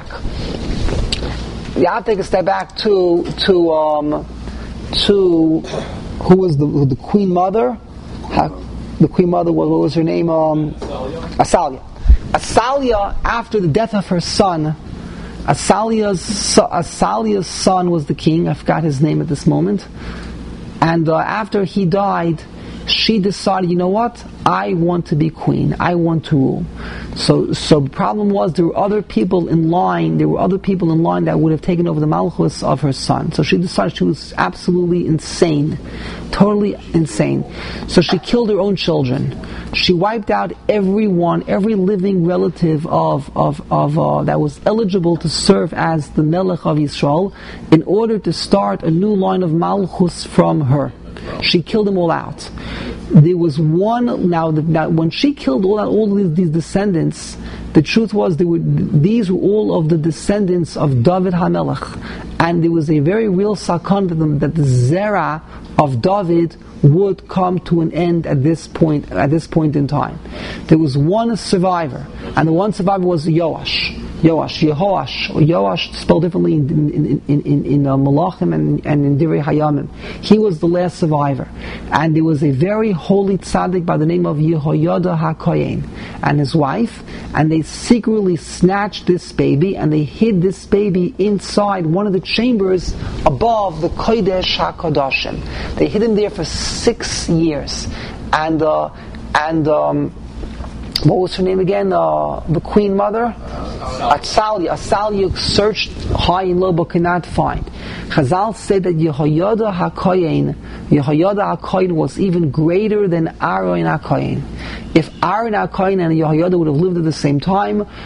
You have to take a step back to to um, to who was the the queen mother? How, the queen mother was, what was her name? Um, Asalia. Asalia, after the death of her son. Asalia's, Asalia's son was the king. I forgot his name at this moment. And uh, after he died, she decided, you know what? I want to be queen. I want to rule. So, so the problem was there were other people in line. There were other people in line that would have taken over the malchus of her son. So she decided she was absolutely insane, totally insane. So she killed her own children. She wiped out everyone, every living relative of of of uh, that was eligible to serve as the Melech of Yisrael, in order to start a new line of malchus from her. She killed them all out. There was one, now, now when she killed all, all these, these descendants, the truth was they were, these were all of the descendants of David HaMelech. And there was a very real sakon to them that the zera of David would come to an end at this point, at this point in time. There was one survivor, and the one survivor was Yoash. Yoash, Yehoash, or Yoash, spelled differently in in in in, in uh, Malachim and, and in Divrei Hayamim. He was the last survivor, and there was a very holy tzaddik by the name of Yehoyada HaKohen and his wife, and they secretly snatched this baby and they hid this baby inside one of the chambers above the Kodesh HaKodashim. They hid him there for six years, and uh, and. Um, What was her name again? Uh, the queen mother? Atsalia. Atsalia searched high and low but could not find. Chazal said that Yehoyada HaKohen, Yehoyada HaKohen was even greater than Aaron HaKohen. If Aaron HaKohen and Yehoyada would have lived at the same time,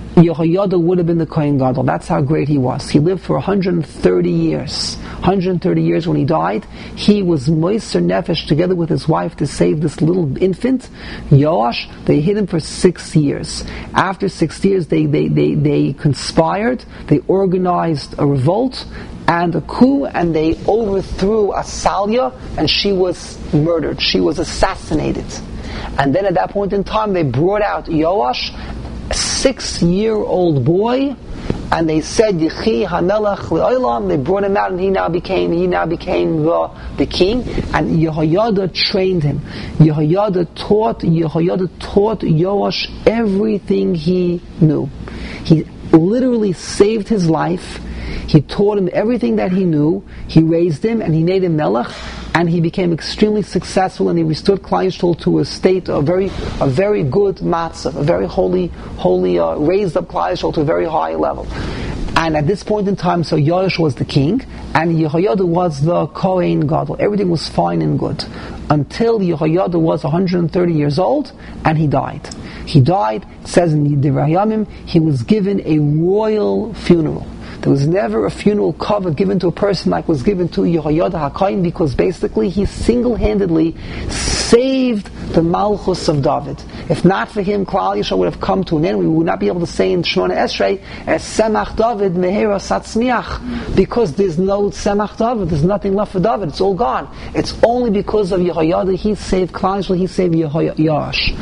Yehoyada would have been the Kohen Gadol. That's how great he was. He lived for one hundred thirty years. one hundred thirty years. When he died, he was Moiser Nefesh together with his wife to save this little infant, Yoash. They hid him for six years. After six years, they, they, they, they conspired, they organized a revolt and a coup, and they overthrew Asalia, and she was murdered. She was assassinated. And then at that point in time, they brought out Yoash, a six-year-old boy, and they said Yechi HaMelech Le'olam. They brought him out, and he now became he now became the, the king. And Yehoyada trained him. Yehoyada taught Yehoyada taught Yoash everything he knew. He literally saved his life. He taught him everything that he knew. He raised him, and he made him melech, and he became extremely successful, and he restored Klal Yisrael to a state, a very, a very good matzah, a very holy, holy, uh, raised up Klal Yisrael to a very high level. And at this point in time, so Yoash was the king, and Yehoyada was the Kohen Gadol. Everything was fine and good until Yehoyada was one hundred thirty years old, and he died. He died. It says in the Divrei Hayamim, he was given a royal funeral. There was never a funeral cover given to a person like was given to Yehoyada HaKohen, because basically he single-handedly saved the Malchus of David. If not for him, Klal Yisrael would have come to an end. We would not be able to say in Shemona Esrei, as Semach David Mehera Satzmiach, because there's no Semach David, there's nothing left for David, it's all gone. It's only because of Yehoyada he saved Klal Yisrael, he saved Yoash.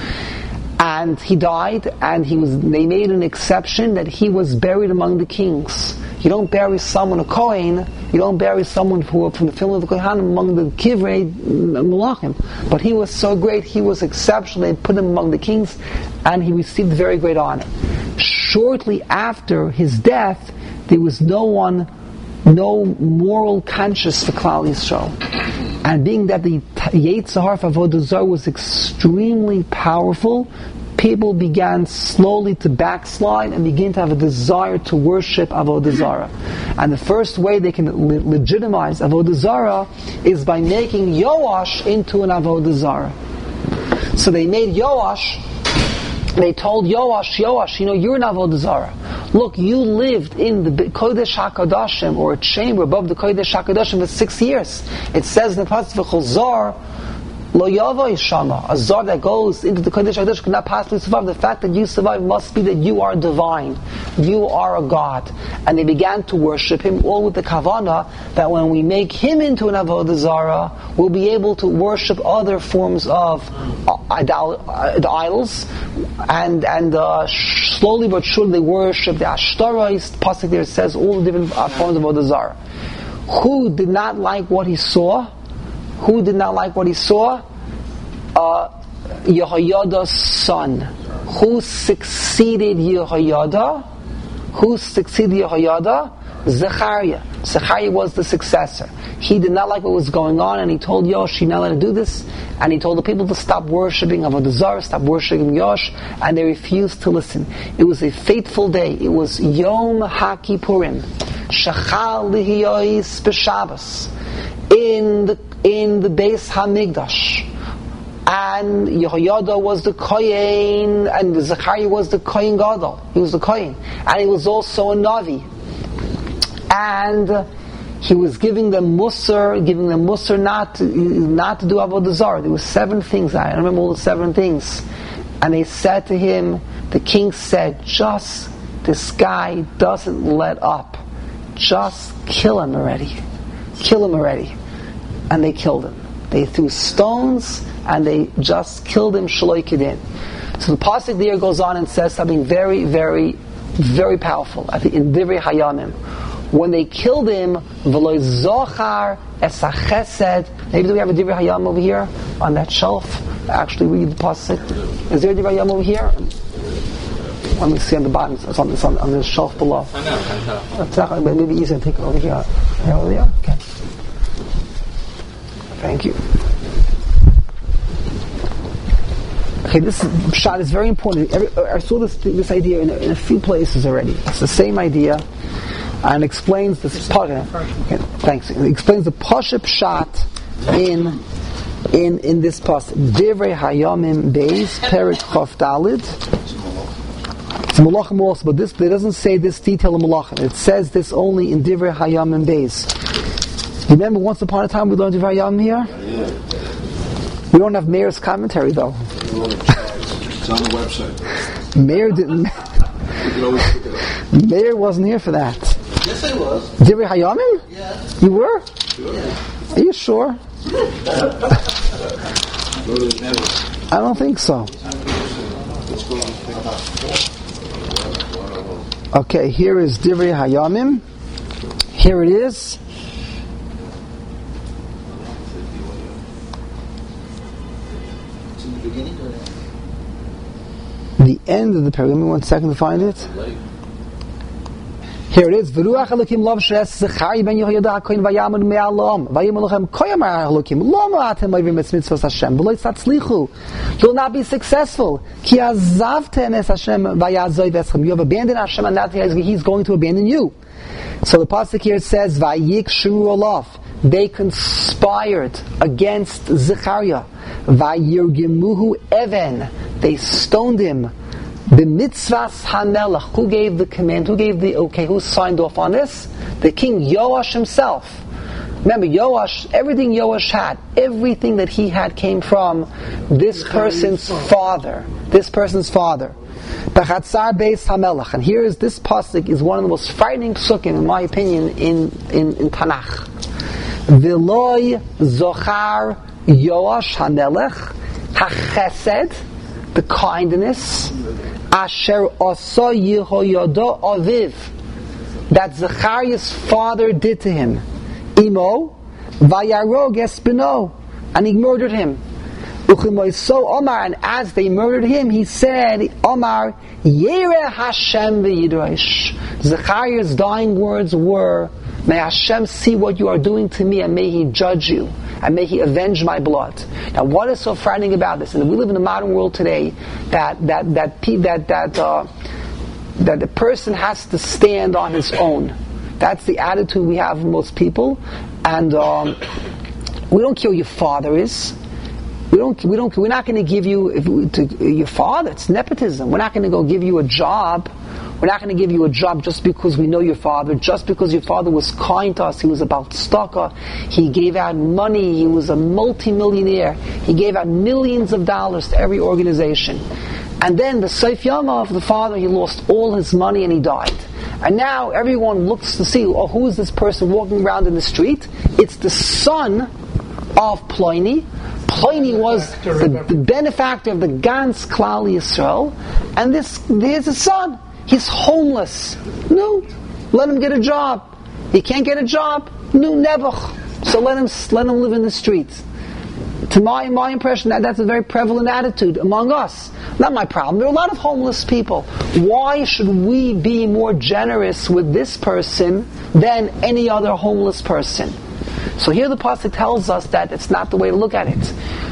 And he died, and he was. They made an exception that he was buried among the kings. You don't bury someone, a Kohen, you don't bury someone who, from the film of the Kohen among the Kivrei Malachim. But he was so great, he was exceptional. They put him among the kings, and he received very great honor. Shortly after his death, there was no one, no moral conscience for Klal Yisrael. And being that the Yetzer Hara for Avodah Zarah was extremely powerful, people began slowly to backslide and begin to have a desire to worship Avodah Zarah. And the first way they can le- legitimize Avodah Zarah is by making Yoash into an Avodah Zarah. So they made Yoash, they told Yoash, Yoash, you know, you're an Avodah Zarah. Look, you lived in the Kodesh HaKadoshim, or a chamber above the Kodesh HaKadoshim, for six years. It says in the Pasuk, V'chol Lo Yavai Shama, a Zar that goes into the Kodesh HaKadosh could not possibly survive. The fact that you survive must be that you are divine. You are a God. And they began to worship him, all with the kavanah that when we make him into an Avodah Zarah, we'll be able to worship other forms of idol, uh, the idols, and and uh, slowly but surely they worship the Ashtarais. The pasuk there says all the different uh, forms of Avodah Zarah. Who did not like what he saw? Who did not like what he saw? Uh, Yehoyada's son. Who succeeded Yehoyada? Who succeeded Yehoyada? Zechariah. Zechariah was the successor. He did not like what was going on, and he told Yosh, you're not allowed to do this, and he told the people to stop worshipping Avodah Zarah, stop worshipping Yosh, and they refused to listen. It was a fateful day. It was Yom HaKippurim. Shachal Lihiyois B'Shabbos. In the in the Beis Hamikdash, and Yehoyada was the Kohen, and Zechariah was the Kohen Gadol. He was the Kohen, and he was also a Navi, and he was giving them Musar, giving them Musar not to, not to do Avodah Zarah. There were seven things. I don't remember all the seven things, and they said to him, the king said, just this guy doesn't let up. Just kill him already. Kill him already. And they killed him. They threw stones and they just killed him shloi kedin. So the pasuk there goes on and says something very, very, very powerful. I think in Divrei Hayamim, when they killed him, v'lo zochar es hachesed. Maybe do we have a Divrei Hayam over here on that shelf? Actually, read the pasuk. Is there a Divrei Hayam over here? Let me see on the bottom. It's on, it's on, on the shelf below. I know. I know. It's not, maybe easier to take it over here. Here, over there. Okay. Thank you. Okay, this shot is very important. Every, I saw this this idea in a, in a few places already. It's the same idea, and explains this. Okay, thanks. It explains the Pashup shot in in in this pasuk. Divrei Hayamim Beis Perek Chof Dalid. It's Malachim also, but this it doesn't say this detail of Malachim. It says this only in Divrei Hayamim Beis. Remember, once upon a time we learned Divrei Hayamim here? Yeah. We don't have Meir's commentary though. It's on the website. Meir didn't. You can always pick it up. Meir wasn't here for that. Yes, I was. Divrei Hayamim? Yes. You were? Sure. Yeah. Are you sure? I don't think so. Okay, here is Divrei Hayamim. Here it is. It's in the beginning or the The end of the paragraph. Give me one second to find it. Here it is. V'ruach Elokim lav she'es Zechariah ben Yehoyada HaKohen vayamad me'alam vayimar lochem koyamar Elokim lo ma'atem oivim et mitzvos Hashem v'lo yitzlatzlichu. You will not be successful. Ki azavtem es Hashem vayazoy veschem. You have abandoned Hashem, and that He's going to abandon you. So the pasuk here says vayikshu olav. They conspired against Zechariah. Vayirgemuhu even. They stoned him. The mitzvahs hamelach. Who gave the command? Who gave the okay? Who signed off on this? The king Yoash himself. Remember, Yoash. Everything Yoash had, everything that he had, came from this person's father. This person's father. Bechatzar beis hamelach. And here is this pasuk is one of the most frightening psukim, in my opinion, in in, in Tanakh. V'loi zochar Yoash hamelech hachesed. The kindness, asher asa Yehoyada aviv, that Zechariah's father did to him. Imo, vayarog es beno, and he murdered him. So Omar, and as they murdered him, he said, Omar, Yireh Hashem v'yidrash. Zechariah's dying words were, may Hashem see what you are doing to me, and may He judge you, and may He avenge my blood. Now, what is so frightening about this? And we live in a modern world today that that that that that uh, that the person has to stand on his own. That's the attitude we have in most people, and um, we don't care who your father is. We don't. We don't. We're not going to give you if, to, your father. It's nepotism. We're not going to go give you a job. We're not going to give you a job just because we know your father, just because your father was kind to us. He was about tzedakah. He gave out money. He was a multi-millionaire. He gave out millions of dollars to every organization. And then the Seif Yama of the father, he lost all his money and he died. And now everyone looks to see, oh, who is this person walking around in the street? It's the son of Pliny. Pliny was the, the benefactor of the Gans Klal Yisrael. And this, here's his son. He's homeless. No, let him get a job. He can't get a job. No, nebuch. So let him let him live in the streets. To my my impression, that that's a very prevalent attitude among us. Not my problem. There are a lot of homeless people. Why should we be more generous with this person than any other homeless person? So here the pasuk tells us that it's not the way to look at it.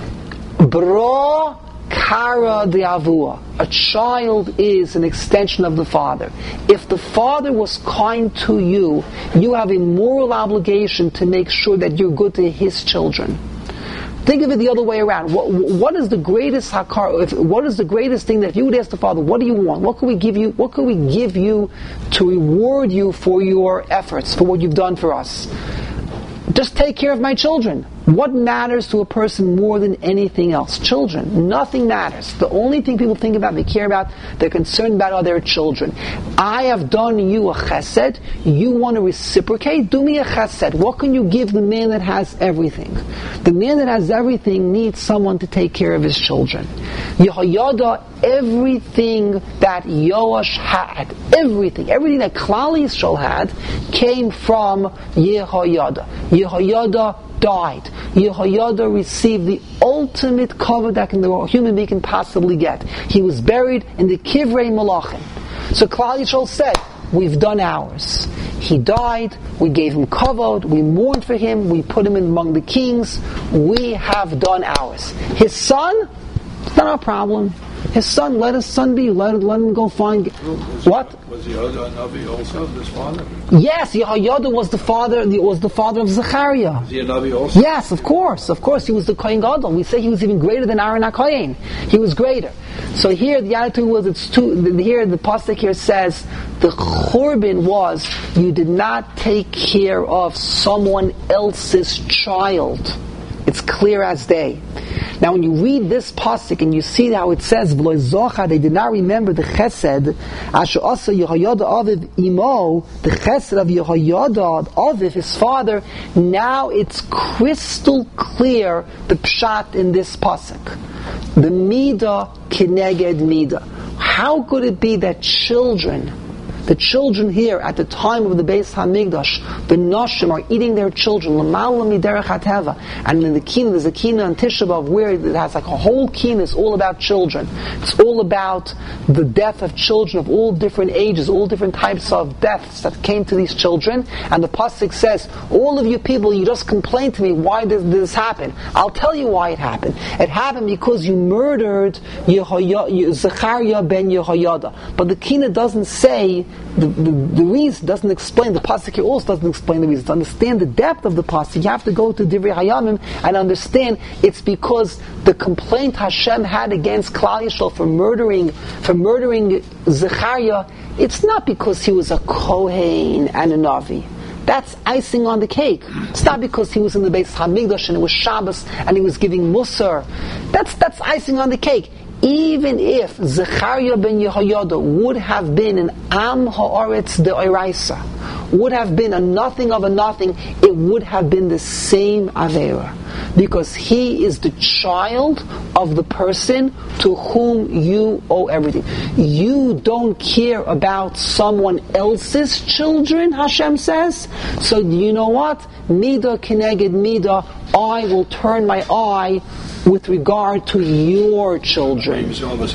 Bro Kara diavua. A child is an extension of the father. If the father was kind to you, you have a moral obligation to make sure that you're good to his children. Think of it the other way around. What, what is the greatest hakar? If, what is the greatest thing that if you would ask the father, what do you want? What can we give you? What can we give you to reward you for your efforts, for what you've done for us? Just take care of my children. What matters to a person more than anything else? Children. Nothing matters. The only thing people think about, they care about, they're concerned about are their children. I have done you a chesed. You want to reciprocate? Do me a chesed. What can you give the man that has everything? The man that has everything needs someone to take care of his children. Yehoyada, everything that Yoash had, everything, everything that Klal Yisrael had, came from Yehoyada. Yehoyada died. Yehoyada received the ultimate cover that can, the human being can possibly get. He was buried in the Kivrei Malachim. So Klal Yisrael said, we've done ours. He died, we gave him kavod, we mourned for him, we put him in among the kings, we have done ours. His son, it's not our problem. His son, let his son be. Let, let him go find. Was What? Was Yehoyada a Navi also, his father? Yes, Yehoyada was the father. Was the father of Zechariah. Was he a Navi also? Yes, of course, of course, he was the Kohen Gadol. We say he was even greater than Aaron HaKohen. He was greater. So here the attitude was, it's too. Here the pasuk here says the churban was you did not take care of someone else's child. It's clear as day. Now, when you read this pasuk and you see how it says, "V'lo zocha," they did not remember the chesed. Asher asa Yehoyada aviv imo, the chesed of Yehoyada aviv, his father. Now it's crystal clear the pshat in this pasuk. The midah kineged midah. How could it be that children, the children here at the time of the Beis Hamikdash, the Nashim are eating their children, L'mala miderech hateva, and in the kina, there's a kina on Tisha B'Av where it has like a whole kina, it's all about children. It's all about the death of children of all different ages, all different types of deaths that came to these children. And the pasuk says, all of you people, you just complain to me, why did this happen? I'll tell you why it happened. It happened because you murdered Yehoyada, Zechariah ben Yehoyada. But the kina doesn't say The, the, the reason, doesn't explain, the pasuk here also doesn't explain the reason. To understand the depth of the pasuk, you have to go to Divrei Hayamim and understand it's because the complaint Hashem had against Klal Yisrael for murdering, for murdering Zechariah, it's not because he was a Kohen and a Navi. That's icing on the cake. It's not because he was in the Beis Hamikdash and it was Shabbos and he was giving Musar. That's, that's icing on the cake. Even if Zechariah ben Yehoyada would have been an Am Ha'aretz de'oraisa, would have been a nothing of a nothing, it would have been the same Aveira. Because he is the child of the person to whom you owe everything. You don't care about someone else's children, Hashem says. So you know what? Midah kineged midah, I will turn my eye with regard to your children.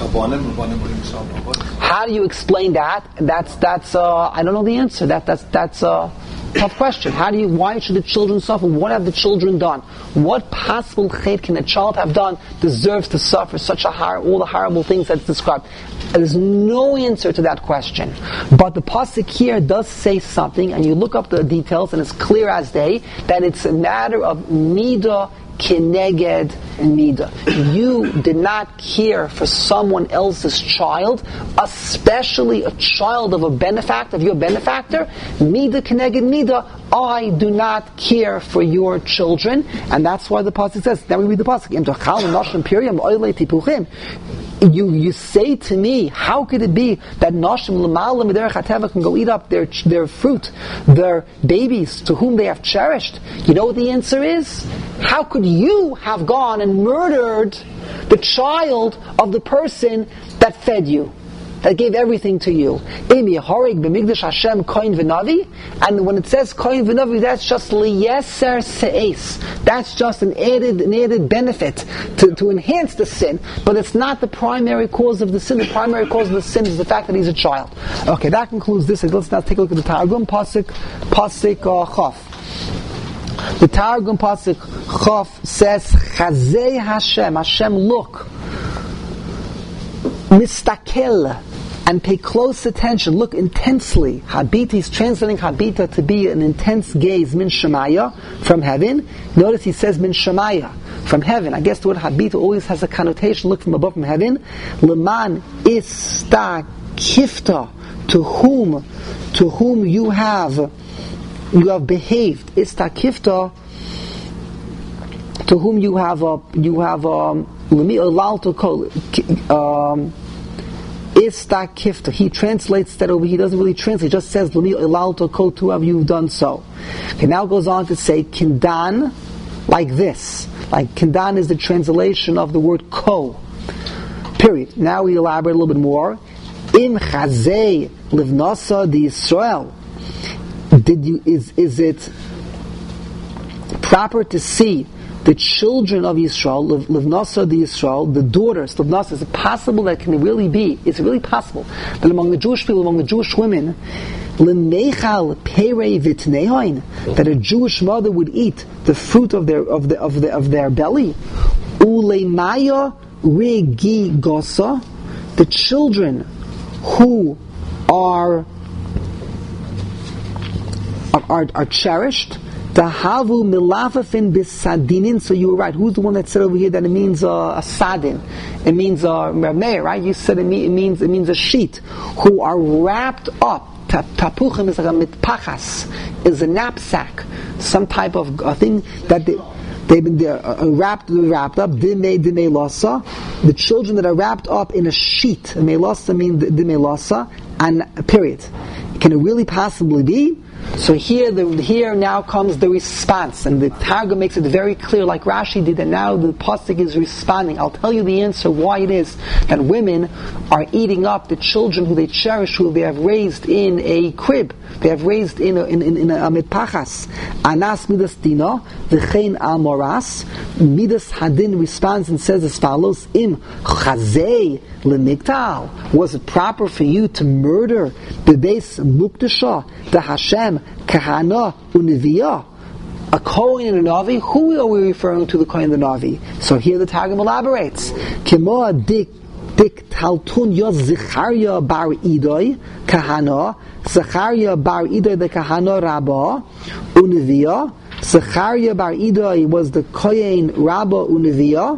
How do you explain that? That's that's. Uh, I don't know the answer. That that's that's a tough question. How do you? Why should the children suffer? What have the children done? What possible chet can a child have done deserves to suffer such a hor- all the horrible things that's described? There's no answer to that question. But the pasuk here does say something, and you look up the details, and it's clear as day that it's a matter of midah kineged midah. You did not care for someone else's child, especially a child of a benefactor, of your benefactor. Midah kineged midah. I do not care for your children, and that's why the pasuk says. Now we read the pasuk. You you say to me, how could it be that Nashim L'mala Miderech HaTeva can go eat up their their fruit, their babies to whom they have cherished? You know what the answer is? How could you have gone and murdered the child of the person that fed you, that gave everything to you? And when it says Kohen v'Navi, that's just liyeser se'es. That's just an added, an added benefit to, to enhance the sin, but it's not the primary cause of the sin. The primary cause of the sin is the fact that he's a child. Okay, that concludes this. Let's now take a look at the Targum pasuk, pasuk uh, Chaf. The Targum pasuk Chaf says, Chazei Hashem, Hashem look, mistakel, and pay close attention, look intensely. Habita, he's translating Habita to be an intense gaze, min Shemaya, from heaven. Notice he says min Shemaya, from heaven. I guess the word Habita always has a connotation, look from above, from heaven. Leman istakifta, to whom, to whom you have, you have behaved. Istakifta, to whom you have, uh, you have, um, um Istakifta. He translates that over. He doesn't really translate. He just says L'mi ilalto kol to have you done so. Okay, now goes on to say kindan, like this. Like kindan is the translation of the word ko. Period. Now we elaborate a little bit more. Im chazei livnasa di Yisrael. Did you? Is is it proper to see the children of Yisrael, Livnasa the Yisrael, the daughters, Livnasa, is it possible that it can really be, it's really possible that among the Jewish people, among the Jewish women, L'meichal perei vitnehoin, that a Jewish mother would eat the fruit of their of the of the of their belly, Uleimaya regi gosa, the children who are are, are cherished, the havu milafafin bisadinin. So you were right. Who's the one that said over here that it means uh, a sadin? It means uh, meir, right? You said it, mean, it means it means a sheet who are wrapped up. Tapuchim is like a mitpachas, is a knapsack, some type of uh, thing that they. They've been uh, wrapped, wrapped up. Dimei dimei lasa. The children that are wrapped up in a sheet. Dimei lasa means dimei lasa, and period. Can it really possibly be? So here, the, here now comes the response, and the Targum makes it very clear, like Rashi did, and now the pasuk is responding. I'll tell you the answer why it is that women are eating up the children who they cherish, who they have raised in a crib, they have raised in a, in, in, in a mitpachas. Anas midas dina v'chein al moras. Midas hadin responds and says as follows: Im chazei lemiktal. Was it proper for you to murder the beis mukdasha, the Hashem, kahana univiyah, a Kohen and a Navi? Who are we referring to, the Kohen and the Navi? So here the Targum elaborates. Kemo dik dik taltun yo Zechariah bar Idoi kahana, Zechariah bar Idoi the kahana rabba univiyah. Zechariah bar Idoi was the Kohen rabba univiyah.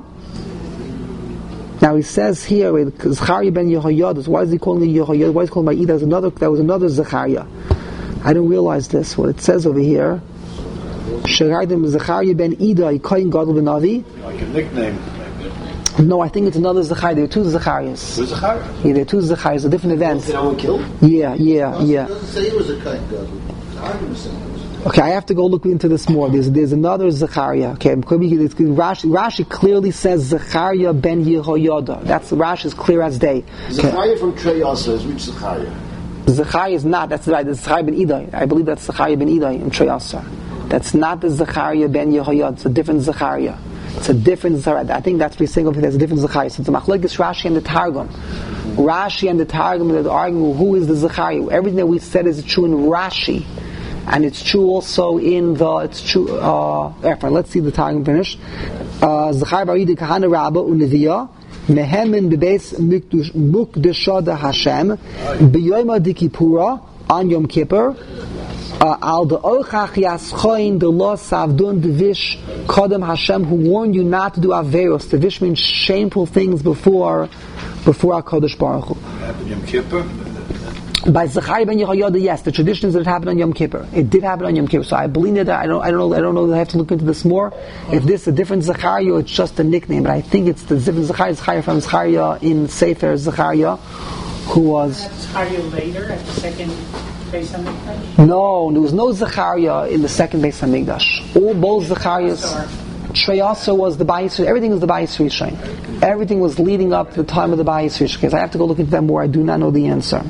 Now he says here, Zechariah ben Yehoyada. Why is he calling it Yehoyada? Why is he calling by Ida? That was another, that was another Zechariah. I didn't realize this. What it says over here, Shagaydim Zechariah ben Ida, Kohen Gadol ben Navi. Like a nickname. No, I think it's another Zechariah. There are two Zechariahs. Who's Zechariah? Yeah, there are two Zechariahs, a different event. Was it killed? Yeah, yeah, yeah. It doesn't say it was a Kohen Gadol. The argument says it was a Okay, I have to go look into this more. There's, there's another Zechariah. Okay, Rashi, Rashi clearly says Zechariah ben Yehoyada. That's Rashi is clear as day. Zechariah okay. from Treyasa is which Zechariah? Zechariah is not. That's right. That's Zechariah ben Idai. I believe that's Zechariah ben Idai in Treyasa. That's not the Zechariah ben Yehoyada. It's a different Zechariah. It's a different Zechariah. I think that's what he's saying over here. There's a different Zechariah. So it's a machlokes Rashi and the Targum. Rashi and the Targum, they're arguing who is the Zechariah. Everything that we said is true in Rashi. And it's true also in the, it's true, uh, let's see the Targum finish. Zechariah bar Idai kahana rabba univiyah, mehemen bebeis mukdasha da Hashem, b'yoyma di Kippura, on Yom Kippur, al the ochach yaschoin the lo savdun devish kodem Hashem, who warned you not to do averos. Devish means shameful things before, before HaKadosh Baruch Hu. Happened Yom Kippur? By Zechariah ben Yehoyada, yes, the tradition is that it happened on Yom Kippur. It did happen on Yom Kippur. So I believe that I don't, I don't know, I don't know. I have to look into this more. If this is a different Zechariah, or it's just a nickname. But I think it's the different Zechariah, Zechariah from Zechariah in Sefer Zechariah, who was Zechariah later at the second Beis Hamikdash. No, there was no Zechariah in the second Beis Hamikdash. All both Zechariahs. Treyasa was the Bayis. Everything was the Bayis Rishon. Everything was leading up to the time of the Bayis Rishon. Because I have to go look into that more. I do not know the answer.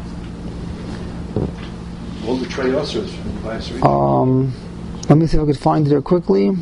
All the Treyasers from the Bayis. Um, let me see if I could find it there quickly.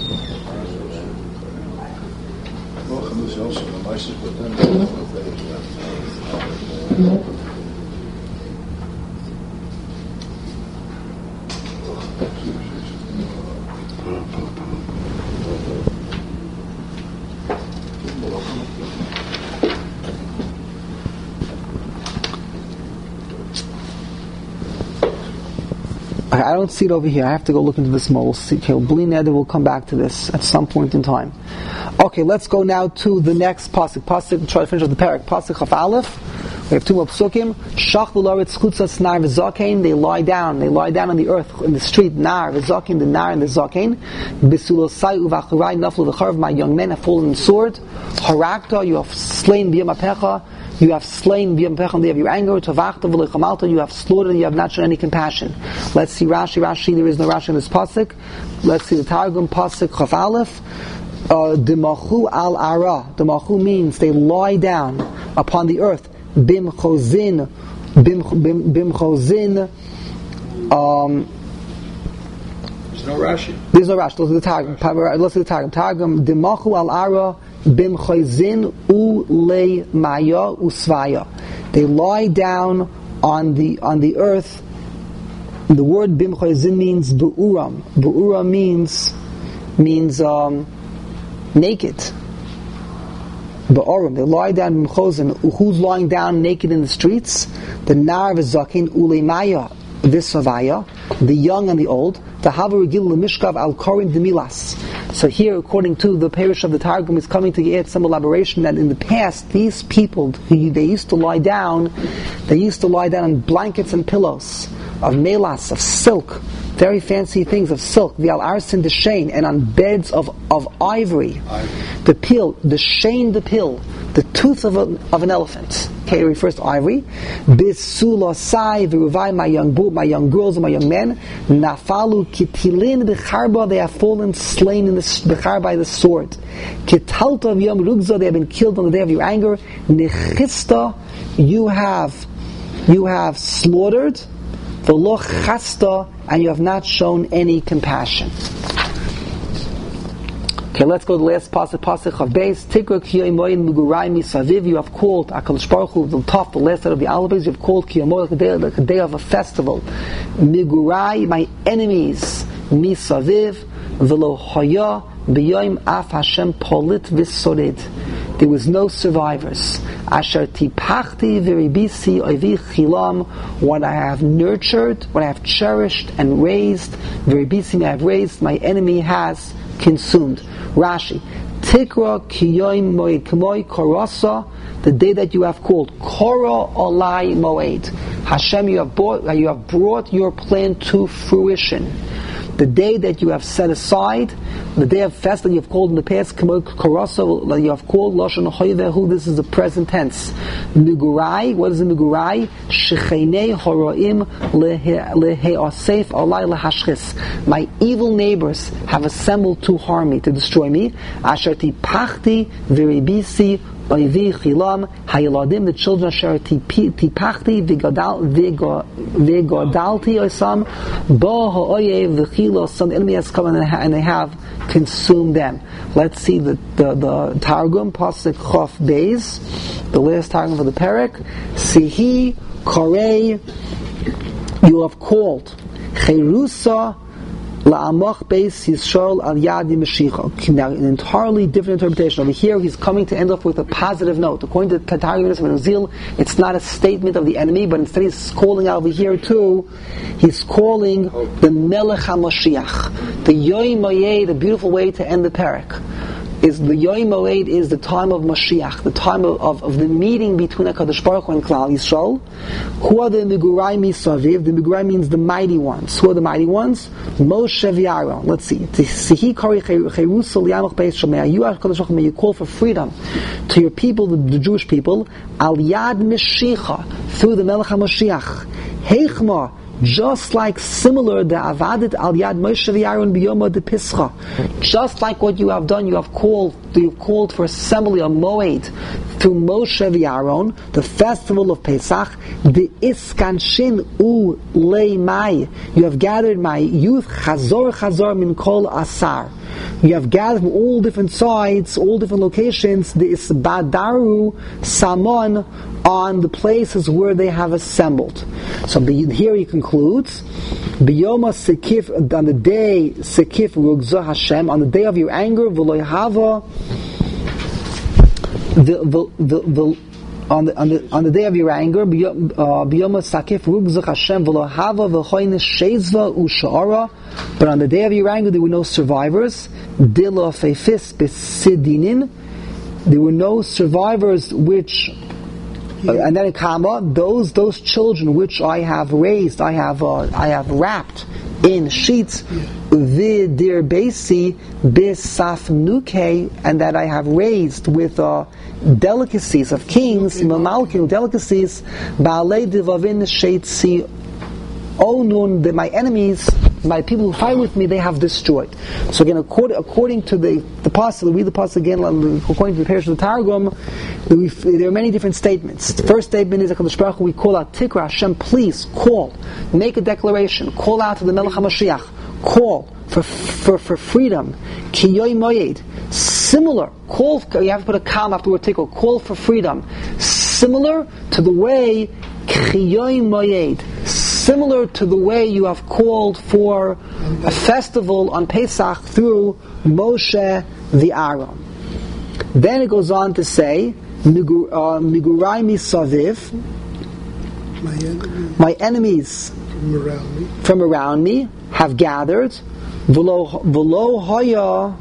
I don't see it over here. I have to go look into this more. We'll see. Okay, we'll come back to this at some point in time. Okay, let's go now to the next pasuk. Pasuk, try to finish off the parak. Pasuk Chaf Aleph. We have two more psukim. Shach v'loretz chutzas nar v'zakein. They lie down. They lie down on the earth, in the street. Nar v'zakein, the nar and the zakein. B'sulosai uvachurai naflu v'charv. My young men have fallen in sword. Harakta, you have slain b'yom apecha. You have slain b'yom apecha on the day of your anger. Tavachta v'lechamalta. You have slaughtered and you have not shown any compassion. Let's see Rashi. Rashi, there is no Rashi in this pasuk. Let's see the Targum pasuk Chaf Aleph. Demachu al ara. Demachu means they lie down upon the earth. Bim chozin, bim bim bim chozin. Um, There's no Rashi. There's no Rashi. Let's see the Targum. Let's see the Targum. Targum. Demachu al ara. Bim chozin u le maya usvaya. They lie down on the on the earth. The word bim chozin means bu'uram. Bu'uram means means um, naked. Ba'orim, they lie down in Mechozin. Who's lying down naked in the streets? The Nar v'Zakin Ulemaya V'Savaya, the young and the old. The Havarigil Mishkav Al Korin Demilas. So here, according to the parish of the Targum, is coming to add some elaboration that in the past, these people, they used to lie down, they used to lie down on blankets and pillows of melas, of silk, very fancy things of silk, the al arsin the shane, and on beds of, of ivory, the pil, the shane the pil, the tooth of, a, of an elephant. Okay, it refers to ivory. Bisula sai v'ruvai, my young bo- my young girls and my young men. Nafalu kitilin b'charba, they have fallen slain in the b'char by the sword. Kitalta v'yom rugza, they have been killed on the day of your anger. Nechista, you have you have slaughtered. V'lo chasta, and you have not shown any compassion. Okay, let's go to the last pasuk, pasuk of base. Tikra kiyomoyin mugurai misaviv. You have called Hakadosh Baruch Hu, the top, the last out of the alphabet. You have called kiyomoyin, like, like a day of a festival. Migurai, my enemies, misaviv, v'lo hoya b'yoyim af Hashem polit v'sored. There was no survivors. Asher tipachti v'ribisi oivi chilam. What I have nurtured, what I have cherished and raised, v'ribisi I have raised, my enemy has consumed. Rashi, Tikra kiyoim moed k'moi korasa, the day that you have called Kora Olai Moed. Hashem, you have brought, you have brought your plan to fruition. The day that you have set aside, the day of fast that you have called in the past, Korasa, that you have called Lashon Hoivehu, this is the present tense. Migurai, what is the Migurai? Shechenei Horoim leheosef alai lehashchis. My evil neighbors have assembled to harm me, to destroy me. Asher tipachti v'ribisi oivi chilam hayeladim, the children asher tipachti v'godalti osam bo ha'oyev v'chilos, some enemy has come and they have consumed them. Let's see the, the, the Targum, Pasuk Chof Beis, the last Targum for the Perek. Sihi Korei, you have called Cherusa La'amach Beis Yisrael Al Yad Yimeshicha. Now, an entirely different interpretation. Over here, he's coming to end off with a positive note. According to the Targum of Uzil, it's not a statement of the enemy, but instead he's calling out over here too, he's calling the Melech HaMashiach. The Yoim Moed, the beautiful way to end the parak, is the Yoim Moed is the time of Mashiach, the time of, of, of the meeting between HaKadosh Baruch Hu and Klal Yisrael. Who are the Migurai Misaviv? The Migurai means the mighty ones. Who are the mighty ones? Moshe v'Aaron. Let's see. Sihi Kari Cherusa L'Yamach Beis Shomei. You, HaKadosh Baruch Hu, may you call for freedom to your people, the, the Jewish people. Al Yad Meshicha, through the Melech HaMashiach. Heichma, just like similar the Avadet Al Yad Moshe v'Aaron b'Yom de Pischa. Just like what you have done, you have called, you have called for assembly, a Moed, through Moshe v'Aaron, the festival of Pesach. The Iskanshin u Leimai. You have gathered my youth Chazor Chazor min Kol Asar. You have gathered from all different sides, all different locations, the Isbadaru Samon, on the places where they have assembled. So here he concludes, B'yoma Sekif, on the day Sekif Rugza Hashem, on the day of your anger, V'loyhava, on the on the on the day of your anger, B'yoma Sekif Rugza Hashem, V'loyhava V'choyne Shezva U'Sha'ara. But on the day of your anger, there were no survivors. Dila Feifis Besidinin. There were no survivors which. Uh, and then in Kama, those those children which I have raised, I have uh, I have wrapped in sheets, vidir besi bisafnuke, and that I have raised with uh, delicacies of kings, mamalkim delicacies, baalei divavin sheitzi onun, that my enemies, my people who fight with me, they have destroyed. So again, according, according to the the pasuk, read the pasuk again. According to the parish of the Targum, there are many different statements. The first statement is HaKadosh Baruch Hu, we call out Tikra Hashem, please call, make a declaration, call out to the Melech HaMashiach, call for for for freedom. Kiyoy Moed, similar. Call. You have to put a comma after the word Tikra. Call for freedom, similar to the way Kiyoy Moed. Similar to the way you have called for a festival on Pesach through Moshe v'Aaron. Then it goes on to say, Migurai misaviv, My enemy my enemies from around me. from around me have gathered. V'lo v'lo haya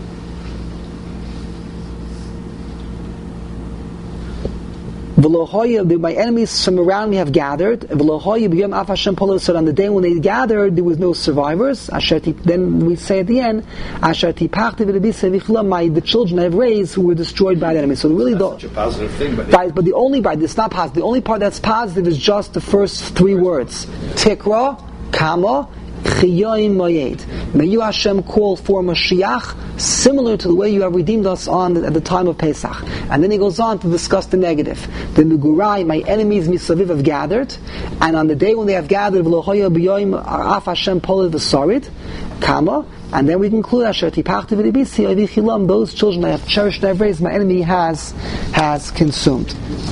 v'lo haya, my enemies from around me have gathered. V'lo haya b'yom af Hashem polav. So on the day when they gathered, there was no survivors. Asher ti, then we say at the end, Asher tipachti v'lebisa v'chla, my the children I have raised who were destroyed by the enemy. So really, That's the such a positive thing, but right, but the only part, it's not positive. The only part that's positive is just the first three words: Tikra, Kama, Chiyayim Mayed. May you Hashem call for Mashiach, similar to the way you have redeemed us on the, at the time of Pesach. And then he goes on to discuss the negative. The Megurai, my enemies Misaviv, have gathered, and on the day when they have gathered, V'lohoya b'yoyim Af Hashem Poled v'Sarid, Kama. And then we conclude, Asher tipachti v'lebisi avichilam, those children I have cherished and I have raised, my enemy has has consumed.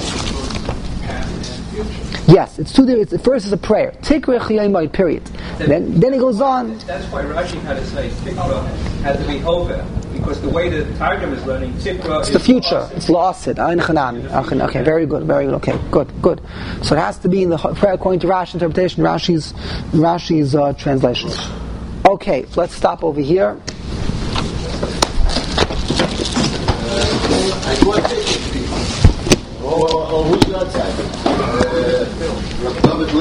Yes, it's two different. First is a prayer. Tikra chiyayim, period. Then then it goes on. That's why Rashi had to say Tikra had to be over, because the way the Targum is learning Tikra It's is the future. lost. It's la'asid. Ayin chanami. Okay, very good, very good. Okay, good, good. So it has to be in the prayer according to Rashi's interpretation, Rashi's Rashi's uh, translation. Okay, let's stop over here. Oh, who's that side? Uh,